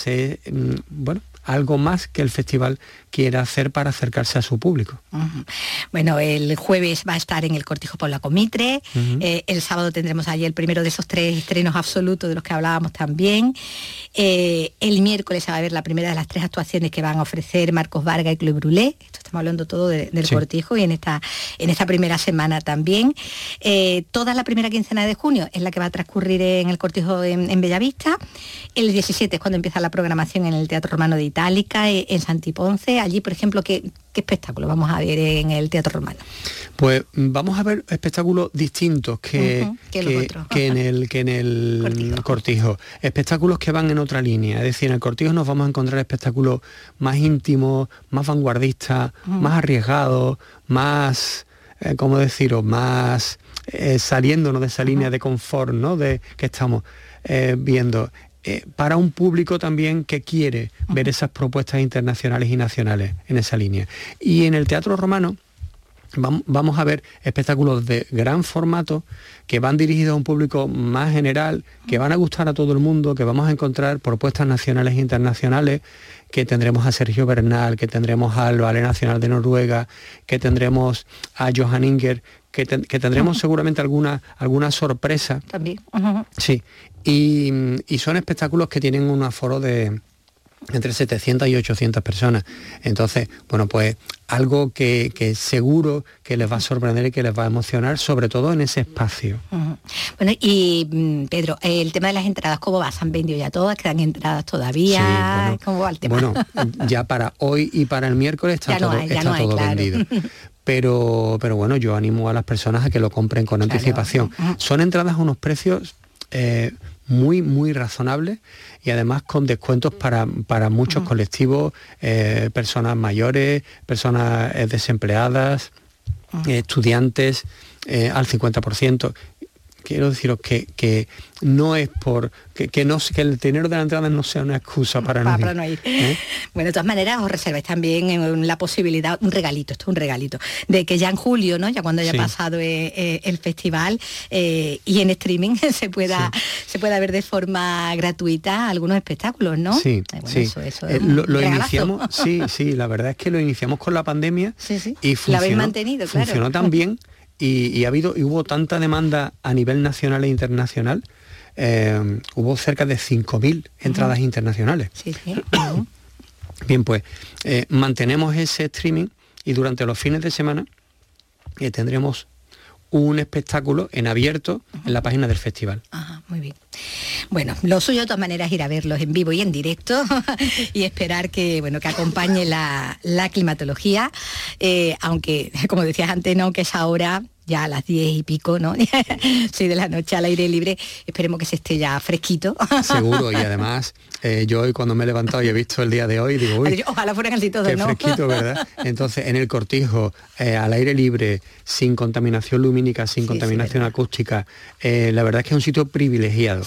algo más que el festival quiere hacer para acercarse a su público. Bueno, el jueves va a estar en el Cortijo Paula Comitre, el sábado tendremos allí el primero de esos 3 estrenos absolutos de los que hablábamos también, el miércoles se va a ver la primera de las 3 actuaciones que van a ofrecer Marcos Vargas y Club Brulé. Esto estamos hablando todo del Cortijo, y en esta primera semana también. Toda la primera quincena de junio es la que va a transcurrir en el Cortijo en Bellavista. El 17 es cuando empieza la programación en el Teatro Romano de Itálica, en Santiponce. Allí, por ejemplo, ¿qué espectáculo vamos a ver en el Teatro Romano? Pues vamos a ver espectáculos distintos que en el Cortijo. Espectáculos que van en otra línea. Es decir, en el Cortijo nos vamos a encontrar espectáculos más íntimos, más vanguardistas, más arriesgados, más, ¿cómo deciros? Más saliéndonos de esa línea de confort, ¿no? Que estamos viendo. Para un público también que quiere ver esas propuestas internacionales y nacionales en esa línea. Y en el Teatro Romano vamos a ver espectáculos de gran formato que van dirigidos a un público más general, que van a gustar a todo el mundo, que vamos a encontrar propuestas nacionales e internacionales, que tendremos a Sergio Bernal, que tendremos al Ballet Nacional de Noruega, que tendremos a Johan Inger, que tendremos seguramente alguna sorpresa. También. Sí. Y son espectáculos que tienen un aforo de entre 700 y 800 personas. Entonces, bueno, pues algo que seguro que les va a sorprender y que les va a emocionar, sobre todo en ese espacio. Bueno, y Pedro, el tema de las entradas, ¿cómo va? ¿Se han vendido ya todas? ¿Quedan entradas todavía? Sí, bueno, ¿cómo va el tema? Bueno, ya para hoy y para el miércoles está todo claro. vendido. Pero bueno, yo animo a las personas a que lo compren con anticipación. Son entradas a unos precios muy, muy razonables, y además con descuentos para muchos colectivos, personas mayores, personas desempleadas, estudiantes, al 50%. Quiero deciros que no es que el dinero de la entrada no sea una excusa para no ir. Bueno, de todas maneras os reserváis también la posibilidad, un regalito, de que ya en julio, ¿no? Ya cuando haya pasado el festival, y en streaming se pueda ver de forma gratuita algunos espectáculos, ¿no? Sí, Eso lo iniciamos, sí, la verdad es que lo iniciamos con la pandemia y funcionó, la habéis mantenido, claro. Funcionó tan bien. Y hubo tanta demanda a nivel nacional e internacional, hubo cerca de 5.000 entradas internacionales. Bien, pues mantenemos ese streaming, y durante los fines de semana tendremos un espectáculo en abierto en la página del festival. Muy bien. Bueno, lo suyo de todas maneras es ir a verlos en vivo y en directo y esperar que acompañe la climatología, aunque, como decías antes, no, que es ahora ya a las 10 y pico, ¿no? 6 de la noche al aire libre, esperemos que se esté ya fresquito. Seguro, y además yo hoy cuando me he levantado y he visto el día de hoy, digo, uy, ojalá fueran así todos, qué fresquito, ¿verdad? Entonces, en el Cortijo, al aire libre, sin contaminación lumínica, sin contaminación acústica, la verdad es que es un sitio privilegiado.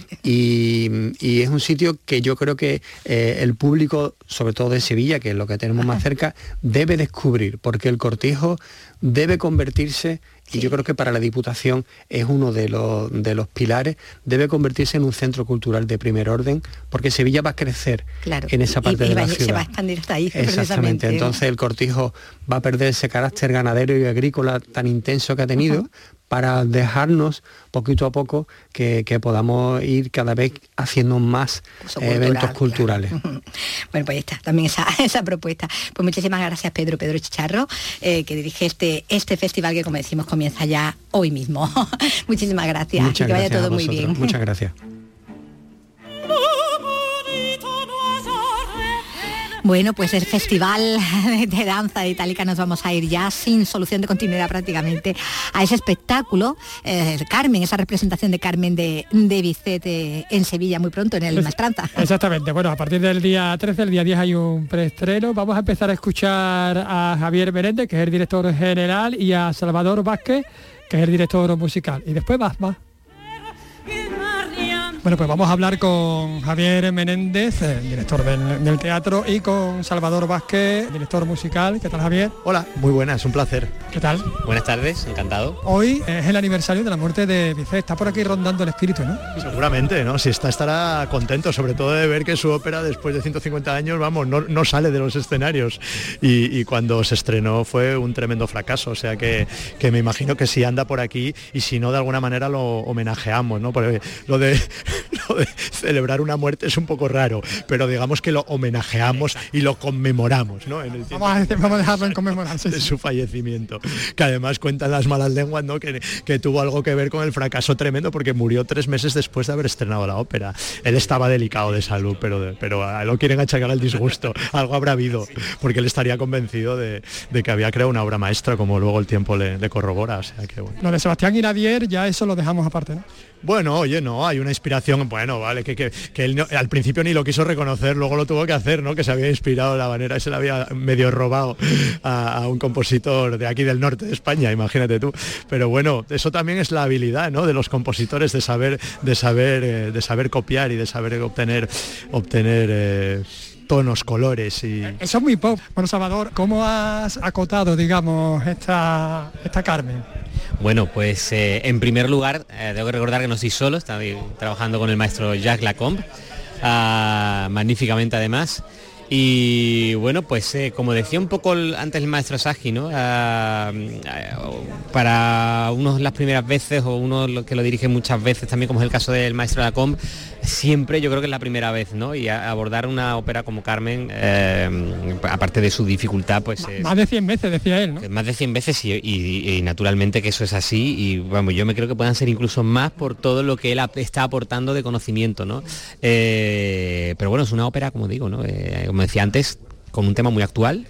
Y es un sitio que yo creo que el público, sobre todo de Sevilla, que es lo que tenemos más cerca, debe descubrir, porque el Cortijo debe convertirse, y yo creo que para la Diputación es uno de los pilares, debe convertirse en un centro cultural de primer orden, porque Sevilla va a crecer en esa parte de la ciudad. Se va a expandir hasta ahí. Exactamente, entonces el Cortijo va a perder ese carácter ganadero y agrícola tan intenso que ha tenido, para dejarnos poquito a poco que podamos ir cada vez haciendo más eventos culturales. Bueno, pues ahí está también esa propuesta. Pues muchísimas gracias, Pedro Chicharro, que dirige este festival que, como decimos, comienza ya hoy mismo. Muchísimas gracias. Muchas que vaya gracias todo muy bien. Muchas gracias. Bueno, pues el Festival de Danza de Itálica nos vamos a ir ya sin solución de continuidad prácticamente a ese espectáculo, Carmen, esa representación de Carmen de Bizet en Sevilla muy pronto, en el Maestranza. Exactamente, bueno, a partir del día 13, el día 10 hay un preestreno. Vamos a empezar a escuchar a Javier Menéndez, que es el director general, y a Salvador Vázquez, que es el director musical. Y después va. Bueno, pues vamos a hablar con Javier Menéndez, director del teatro, y con Salvador Vázquez, director musical. ¿Qué tal, Javier? Hola, muy buenas, un placer. ¿Qué tal? Buenas tardes, encantado. Hoy es el aniversario de la muerte de Bizet. Está por aquí rondando el espíritu, ¿no? Seguramente, ¿no? Si estará contento, sobre todo de ver que su ópera, después de 150 años, vamos, no sale de los escenarios. Y cuando se estrenó fue un tremendo fracaso, o sea que me imagino que si anda por aquí, y si no, de alguna manera lo homenajeamos, ¿no? Porque lo esto de celebrar una muerte es un poco raro, pero digamos que lo homenajeamos y lo conmemoramos, ¿no? En el tiempo vamos a dejarlo en conmemorar de su fallecimiento, que además cuentan las malas lenguas, ¿no? que tuvo algo que ver con el fracaso tremendo porque murió 3 meses después de haber estrenado la ópera. Él estaba delicado de salud, pero a él lo quieren achacar al disgusto. Algo habrá habido, porque él estaría convencido de que había creado una obra maestra, como luego el tiempo le corrobora. O sea que, bueno. Lo de Sebastián Iradier ya eso lo dejamos aparte, ¿no? Bueno, oye, no, hay una inspiración, bueno, vale, que él no, al principio ni lo quiso reconocer, luego lo tuvo que hacer, ¿no? Que se había inspirado la manera, se la había medio robado a un compositor de aquí del norte de España, imagínate tú. Pero bueno, eso también es la habilidad, ¿no? De los compositores de saber copiar y de saber obtener tonos, colores y... Eso es muy pop. Bueno, Salvador, ¿cómo has acotado, digamos, esta Carmen? Bueno, pues en primer lugar, tengo que recordar que no estoy solo, estoy trabajando con el maestro Jacques Lacombe, magníficamente además. Y bueno, pues como decía un poco antes el maestro Sagi, ¿no? Para unos las primeras veces o uno que lo dirige muchas veces, también como es el caso del maestro Lacombe, siempre yo creo que es la primera vez, ¿no? Y abordar una ópera como Carmen, aparte de su dificultad, pues... Más de 100 veces, decía él, ¿no? Más de 100 veces y naturalmente que eso es así y vamos, yo me creo que puedan ser incluso más por todo lo que él está aportando de conocimiento, ¿no? Pero bueno, es una ópera, como digo, ¿no? Como decía antes, con un tema muy actual,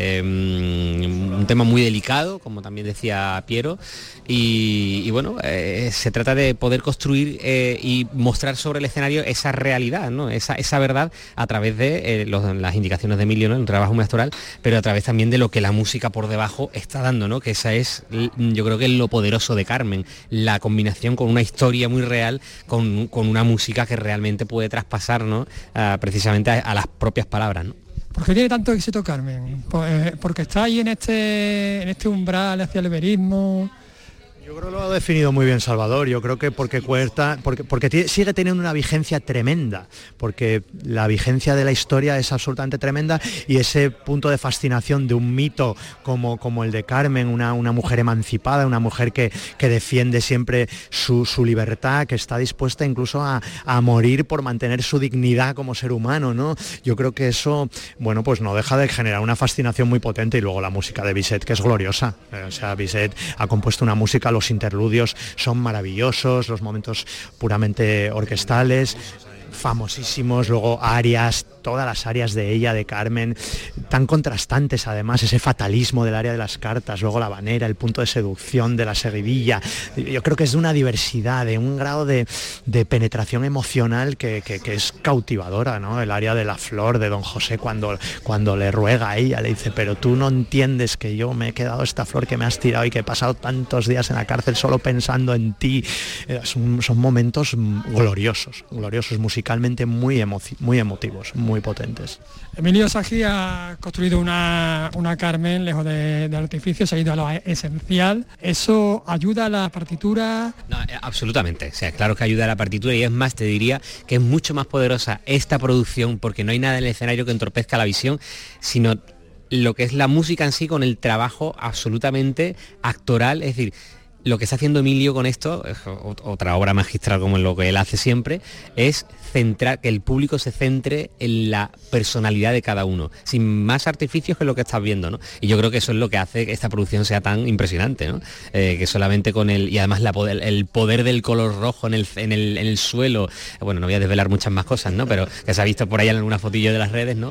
un tema muy delicado, como también decía Piero, y bueno, se trata de poder construir y mostrar sobre el escenario esa realidad, ¿no? esa verdad a través de las indicaciones de Emilio, ¿no? Un trabajo muy actoral, pero a través también de lo que la música por debajo está dando, ¿no? Que esa es, yo creo que es lo poderoso de Carmen, la combinación con una historia muy real, con una música que realmente puede traspasar, ¿no? Precisamente a las propias palabras, ¿no? ¿Por qué tiene tanto éxito Carmen? Porque está ahí en este umbral hacia el verismo. Yo creo que lo ha definido muy bien Salvador, yo creo que porque sigue teniendo una vigencia tremenda, porque la vigencia de la historia es absolutamente tremenda y ese punto de fascinación de un mito como el de Carmen, una mujer emancipada, una mujer que defiende siempre su libertad, que está dispuesta incluso a morir por mantener su dignidad como ser humano, ¿no? Yo creo que eso, bueno, pues no deja de generar una fascinación muy potente y luego la música de Bizet, que es gloriosa. O sea, Bizet ha compuesto una música, los interludios son maravillosos, los momentos puramente orquestales, famosísimos, luego arias, todas las arias de ella, de Carmen, tan contrastantes además, ese fatalismo del aria de las cartas, luego la habanera, el punto de seducción de la seguidilla. Yo creo que es de una diversidad, de un grado de penetración emocional que es cautivadora, ¿no? El aria de la flor de Don José cuando le ruega a ella, le dice, pero tú no entiendes que yo me he quedado esta flor que me has tirado y que he pasado tantos días en la cárcel solo pensando en ti. Son momentos gloriosos musicalmente muy emotivos, muy potentes. Emilio Sagi ha construido una Carmen lejos de artificio, se ha ido a lo esencial. ¿Eso ayuda a la partitura? No, absolutamente. O sea, claro que ayuda a la partitura y es más, te diría que es mucho más poderosa esta producción porque no hay nada en el escenario que entorpezca la visión, sino lo que es la música en sí con el trabajo absolutamente actoral, es decir, lo que está haciendo Emilio con esto, otra obra magistral como lo que él hace siempre, es centrar, que el público se centre en la personalidad de cada uno, sin más artificios que lo que estás viendo, ¿no? Y yo creo que eso es lo que hace que esta producción sea tan impresionante, ¿no? Que solamente con y además el poder del color rojo en el suelo, bueno, no voy a desvelar muchas más cosas, ¿no? Pero que se ha visto por ahí en alguna fotillo de las redes, ¿no?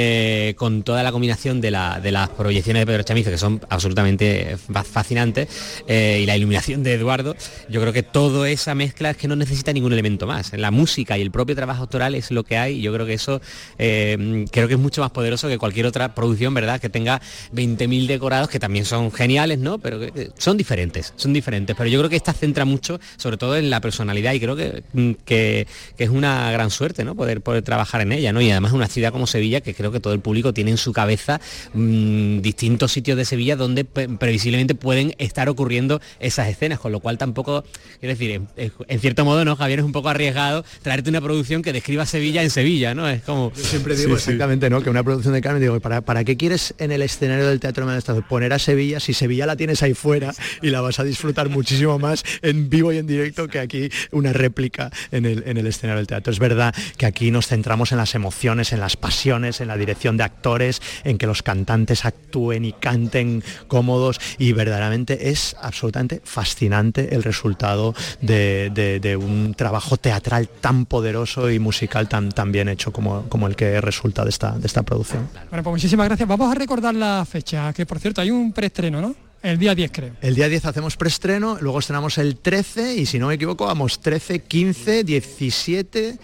Con toda la combinación de las proyecciones de Pedro Chamizo, que son absolutamente fascinantes, y la iluminación de Eduardo, yo creo que toda esa mezcla es que no necesita ningún elemento más. La música y el propio trabajo actoral es lo que hay, y yo creo que eso creo que es mucho más poderoso que cualquier otra producción, ¿verdad? Que tenga 20.000 decorados, que también son geniales, ¿no? Pero son diferentes, pero yo creo que esta centra mucho, sobre todo en la personalidad, y creo que es una gran suerte, ¿no? Poder trabajar en ella, ¿no? Y además una ciudad como Sevilla, que creo que todo el público tiene en su cabeza distintos sitios de Sevilla donde previsiblemente pueden estar ocurriendo esas escenas, con lo cual tampoco, quiero decir, en cierto modo, ¿no, Javier? Es un poco arriesgado traerte una producción que describa Sevilla en Sevilla, ¿no? Es como... Yo siempre digo exactamente, ¿no? Que una producción de Carmen, digo, ¿para qué quieres en el escenario del Teatro Manuel Estado poner a Sevilla si Sevilla la tienes ahí fuera y la vas a disfrutar muchísimo más en vivo y en directo que aquí una réplica en el escenario del teatro? Es verdad que aquí nos centramos en las emociones, en las pasiones, en la dirección de actores, en que los cantantes actúen y canten cómodos, y verdaderamente es absolutamente fascinante el resultado de un trabajo teatral tan poderoso y musical tan bien hecho como el que resulta de esta producción. Bueno, pues muchísimas gracias. Vamos a recordar la fecha, que por cierto hay un preestreno, ¿no? El día 10, creo. El día 10 hacemos preestreno, luego estrenamos el 13 y si no me equivoco vamos 13, 15, 17...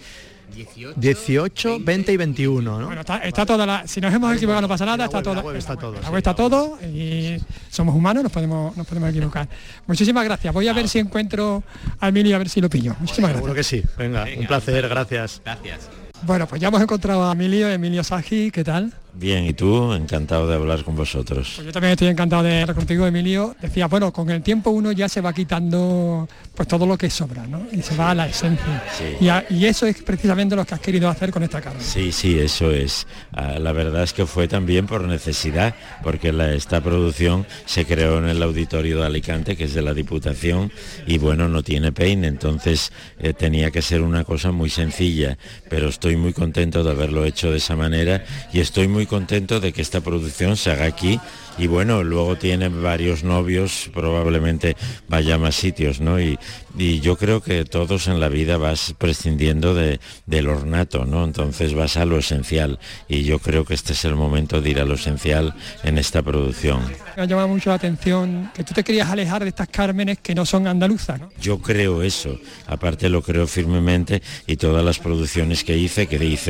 18, 20 y 21, ¿no? Bueno, está toda la... Si nos hemos equivocado no pasa nada, está todo. La web está todo. La web está todo y somos humanos, nos podemos equivocar. Muchísimas gracias. Voy a ver si encuentro a Emilio, a ver si lo pillo. Muchísimas gracias. Seguro que sí. Venga, un placer, gracias. Gracias. Bueno, pues ya hemos encontrado a Emilio Sagi, ¿qué tal? Bien, ¿y tú? Encantado de hablar con vosotros. Pues yo también estoy encantado de hablar contigo, Emilio. Decía, bueno, con el tiempo uno ya se va quitando pues todo lo que sobra, ¿no? Y se va a la esencia. Sí. Y eso es precisamente lo que has querido hacer con esta Carmen. Sí, eso es. La verdad es que fue también por necesidad, porque esta producción se creó en el Auditorio de Alicante, que es de la Diputación, y bueno, no tiene peine, entonces tenía que ser una cosa muy sencilla, pero estoy muy contento de haberlo hecho de esa manera y estoy muy contento de que esta producción se haga aquí. Y bueno, luego tiene varios novios, probablemente vaya a más sitios, ¿no? Y yo creo que todos en la vida vas prescindiendo del ornato, ¿no? Entonces vas a lo esencial y yo creo que este es el momento de ir a lo esencial en esta producción. Me ha llamado mucho la atención que tú te querías alejar de estas Cármenes que no son andaluzas, ¿no? Yo creo eso, aparte lo creo firmemente, y todas las producciones que hice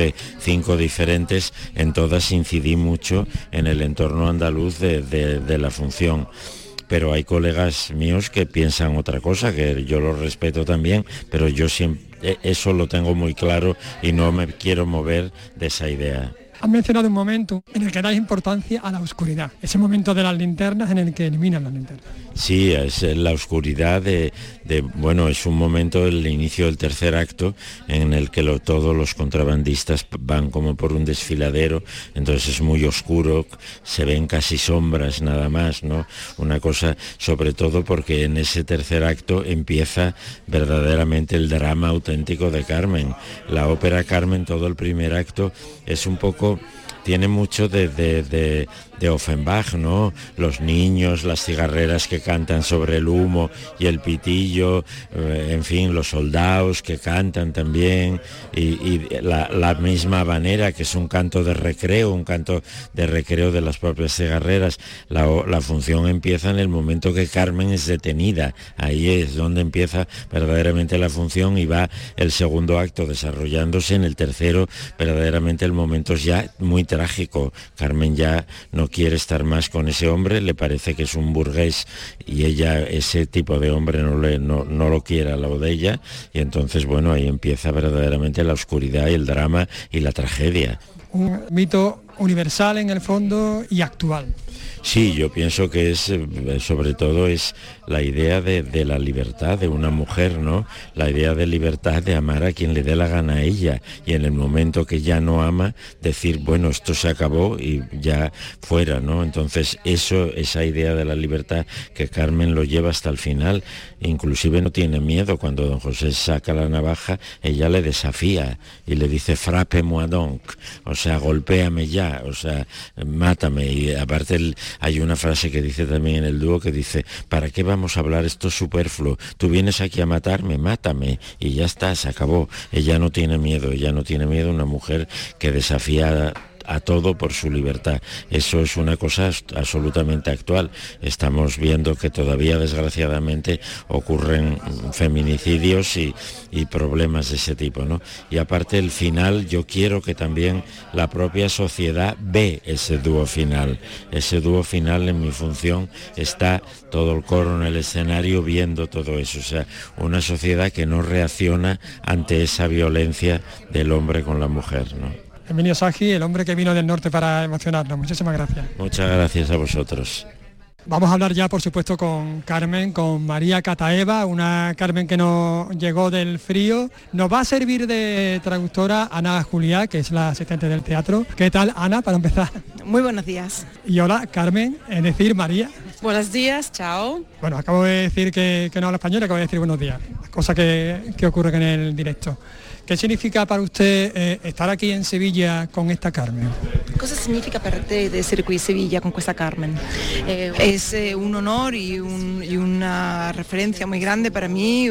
5 diferentes, en todas incidí mucho en el entorno andaluz de la función. Pero hay colegas míos que piensan otra cosa, que yo los respeto también, pero yo siempre eso lo tengo muy claro y no me quiero mover de esa idea. Has mencionado un momento en el que dais importancia a la oscuridad, ese momento de las linternas en el que eliminan las linternas. Sí, es la oscuridad bueno, es un momento, el inicio del tercer acto, en el que todos los contrabandistas van como por un desfiladero, entonces es muy oscuro, se ven casi sombras nada más, ¿no? Una cosa, sobre todo porque en ese tercer acto empieza verdaderamente el drama auténtico de Carmen. La ópera Carmen, todo el primer acto, es un poco... Tiene mucho de Offenbach, ¿no? Los niños, las cigarreras que cantan sobre el humo y el pitillo, en fin, los soldados que cantan también, y la misma habanera, que es un canto de recreo de las propias cigarreras. La función empieza en el momento que Carmen es detenida, ahí es donde empieza verdaderamente la función, y va el segundo acto desarrollándose. En el tercero, verdaderamente el momento es ya muy trágico. Carmen ya no quiere estar más con ese hombre, le parece que es un burgués y ella, ese tipo de hombre, no lo quiere al lado de ella, y entonces bueno, ahí empieza verdaderamente la oscuridad y el drama y la tragedia. Un mito universal en el fondo y actual. Sí, yo pienso que es, sobre todo, es la idea de la libertad de una mujer, ¿no? La idea de libertad de amar a quien le dé la gana a ella, y en el momento que ya no ama, decir, bueno, esto se acabó y ya fuera, ¿no? Entonces esa idea de la libertad que Carmen lo lleva hasta el final, inclusive no tiene miedo. Cuando don José saca la navaja, ella le desafía y le dice, frappe-moi donc, o sea, golpéame ya, o sea, mátame. Y aparte hay una frase que dice también en el dúo, que dice, ¿para qué vamos a hablar? Esto es superfluo, tú vienes aquí a matarme, mátame, y ya está, se acabó. Ella no tiene miedo, una mujer que desafía a todo por su libertad. Eso es una cosa absolutamente actual. Estamos viendo que todavía, desgraciadamente, ocurren feminicidios y problemas de ese tipo, ¿no? Y aparte, el final, yo quiero que también la propia sociedad ve ese dúo final. Ese dúo final, en mi función, está todo el coro en el escenario viendo todo eso. O sea, una sociedad que no reacciona ante esa violencia del hombre con la mujer, ¿no? Emilio Sagi, el hombre que vino del norte para emocionarnos. Muchísimas gracias. Muchas gracias a vosotros. Vamos a hablar ya, por supuesto, con Carmen, con María Cataeva, una Carmen que nos llegó del frío. Nos va a servir de traductora Ana Juliá, que es la asistente del teatro. ¿Qué tal, Ana, para empezar? Muy buenos días. Y hola, Carmen, es decir, María. Buenos días, chao. Bueno, acabo de decir que no habla español, acabo de decir buenos días, cosa que ocurre en el directo. ¿Qué significa para usted estar aquí en Sevilla con esta Carmen? Cosa significa per te essere qui in Sevilla con questa Carmen? Es un honor y una referencia muy grande para mí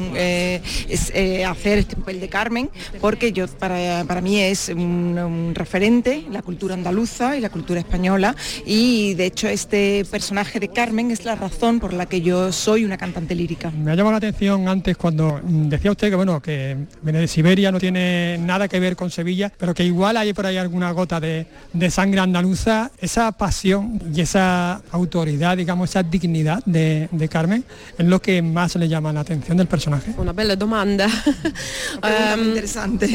hacer este papel de Carmen, porque para mí es un referente la cultura andaluza y la cultura española, y de hecho este personaje de Carmen es la razón por la que yo soy una cantante lírica. Me ha llamado la atención antes cuando decía usted que viene de Siberia, no tiene nada que ver con Sevilla, pero que igual hay por ahí alguna gota de sangre andaluza. Esa pasión y esa autoridad, digamos, esa dignidad de Carmen es lo que más le llama la atención del personaje. Una bella domanda. Muy interesante.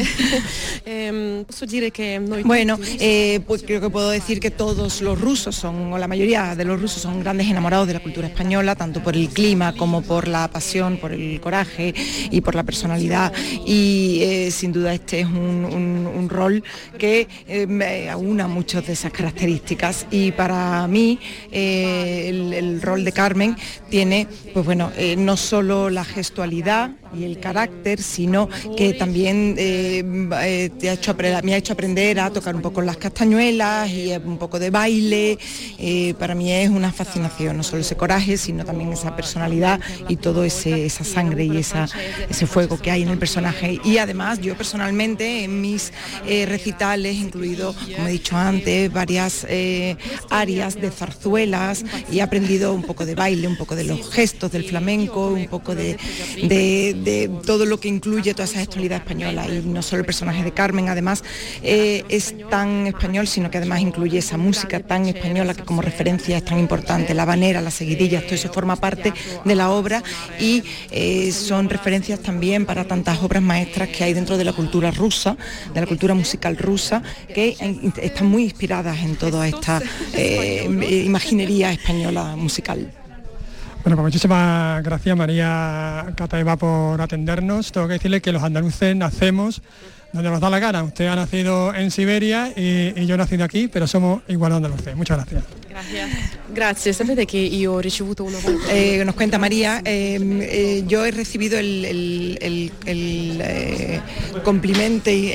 Bueno, pues creo que puedo decir que todos los rusos o la mayoría de los rusos son grandes enamorados de la cultura española, tanto por el clima como por la pasión, por el coraje y por la personalidad, y sin duda este es un rol que aúna muchas de esas características, y para mí el rol de Carmen tiene, pues bueno, no solo la gestualidad y el carácter, sino que también me ha hecho aprender a tocar un poco las castañuelas y un poco de baile. Para mí es una fascinación, no solo ese coraje, sino también esa personalidad y todo esa sangre y ese fuego que hay en el personaje. Y además yo personalmente en mis recitales he incluido, como he dicho antes, varias arias de zarzuelas, y he aprendido un poco de baile, un poco de los gestos del flamenco, un poco de todo lo que incluye toda esa gestualidad española. Y no solo el personaje de Carmen, además, es tan español, sino que además incluye esa música tan española que como referencia es tan importante, la habanera, las seguidillas, todo eso forma parte de la obra, y son referencias también para tantas obras maestras que hay dentro de la cultura rusa, de la cultura musical rusa, que están muy inspiradas en toda esta imaginería española musical. Bueno, pues muchísimas gracias, María Cataeva, por atendernos. Tengo que decirle que los andaluces nacemos donde nos da la gana. Usted ha nacido en Siberia y yo he nacido aquí, pero somos igual andaluces. Muchas gracias. Gracias. Sapete che io ho ricevuto una nos cuenta María, yo he recibido el complimento y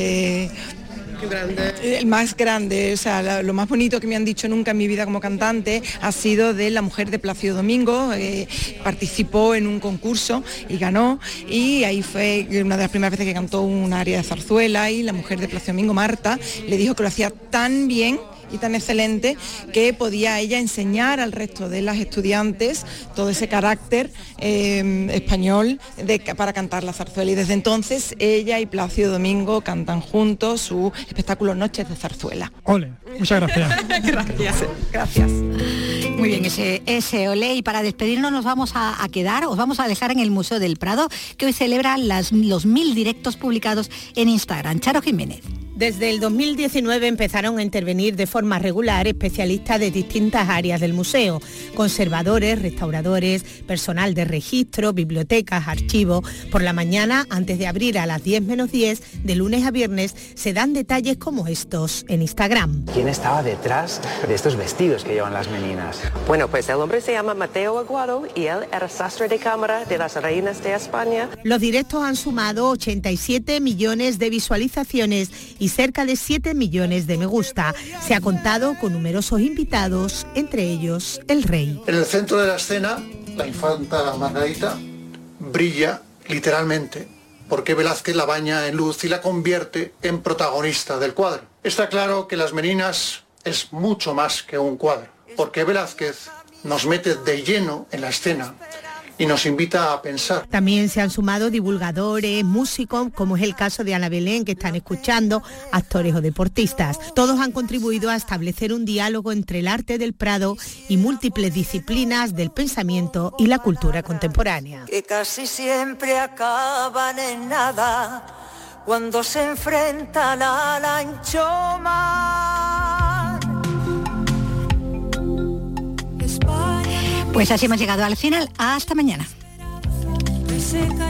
el más grande, o sea, lo más bonito que me han dicho nunca en mi vida como cantante ha sido de La mujer de Plácido Domingo. Participó en un concurso y ganó, y ahí fue una de las primeras veces que cantó un aria de zarzuela, y la mujer de Plácido Domingo, Marta, le dijo que lo hacía tan bien y tan excelente que podía ella enseñar al resto de las estudiantes todo ese carácter español para cantar la zarzuela, y desde entonces ella y Plácido Domingo cantan juntos su espectáculo Noches de Zarzuela. Ole, muchas gracias. Gracias. Muy bien, ese olé, y para despedirnos os vamos a dejar en el Museo del Prado, que hoy celebra los 1000 directos publicados en Instagram. Charo Jiménez. Desde el 2019 empezaron a intervenir de forma regular especialistas de distintas áreas del museo, conservadores, restauradores, personal de registro, bibliotecas, archivos. Por la mañana, antes de abrir a las 10 menos 10, de lunes a viernes, se dan detalles como estos en Instagram. ¿Quién estaba detrás de estos vestidos que llevan las meninas? Bueno, pues el hombre se llama Mateo Aguado y él era sastre de cámara de las reinas de España. Los directos han sumado 87 millones de visualizaciones y cerca de 7 millones de me gusta. Se ha contado con numerosos invitados, entre ellos el rey. En el centro de la escena, la infanta Margarita brilla literalmente porque Velázquez la baña en luz y la convierte en protagonista del cuadro. Está claro que Las Meninas es mucho más que un cuadro, porque Velázquez nos mete de lleno en la escena y nos invita a pensar. También se han sumado divulgadores, músicos, como es el caso de Ana Belén, que están escuchando, actores o deportistas. Todos han contribuido a establecer un diálogo entre el arte del Prado y múltiples disciplinas del pensamiento y la cultura contemporánea. Que casi siempre acaban en nada cuando se enfrentan a la anchomar. Pues así hemos llegado al final. Hasta mañana. seca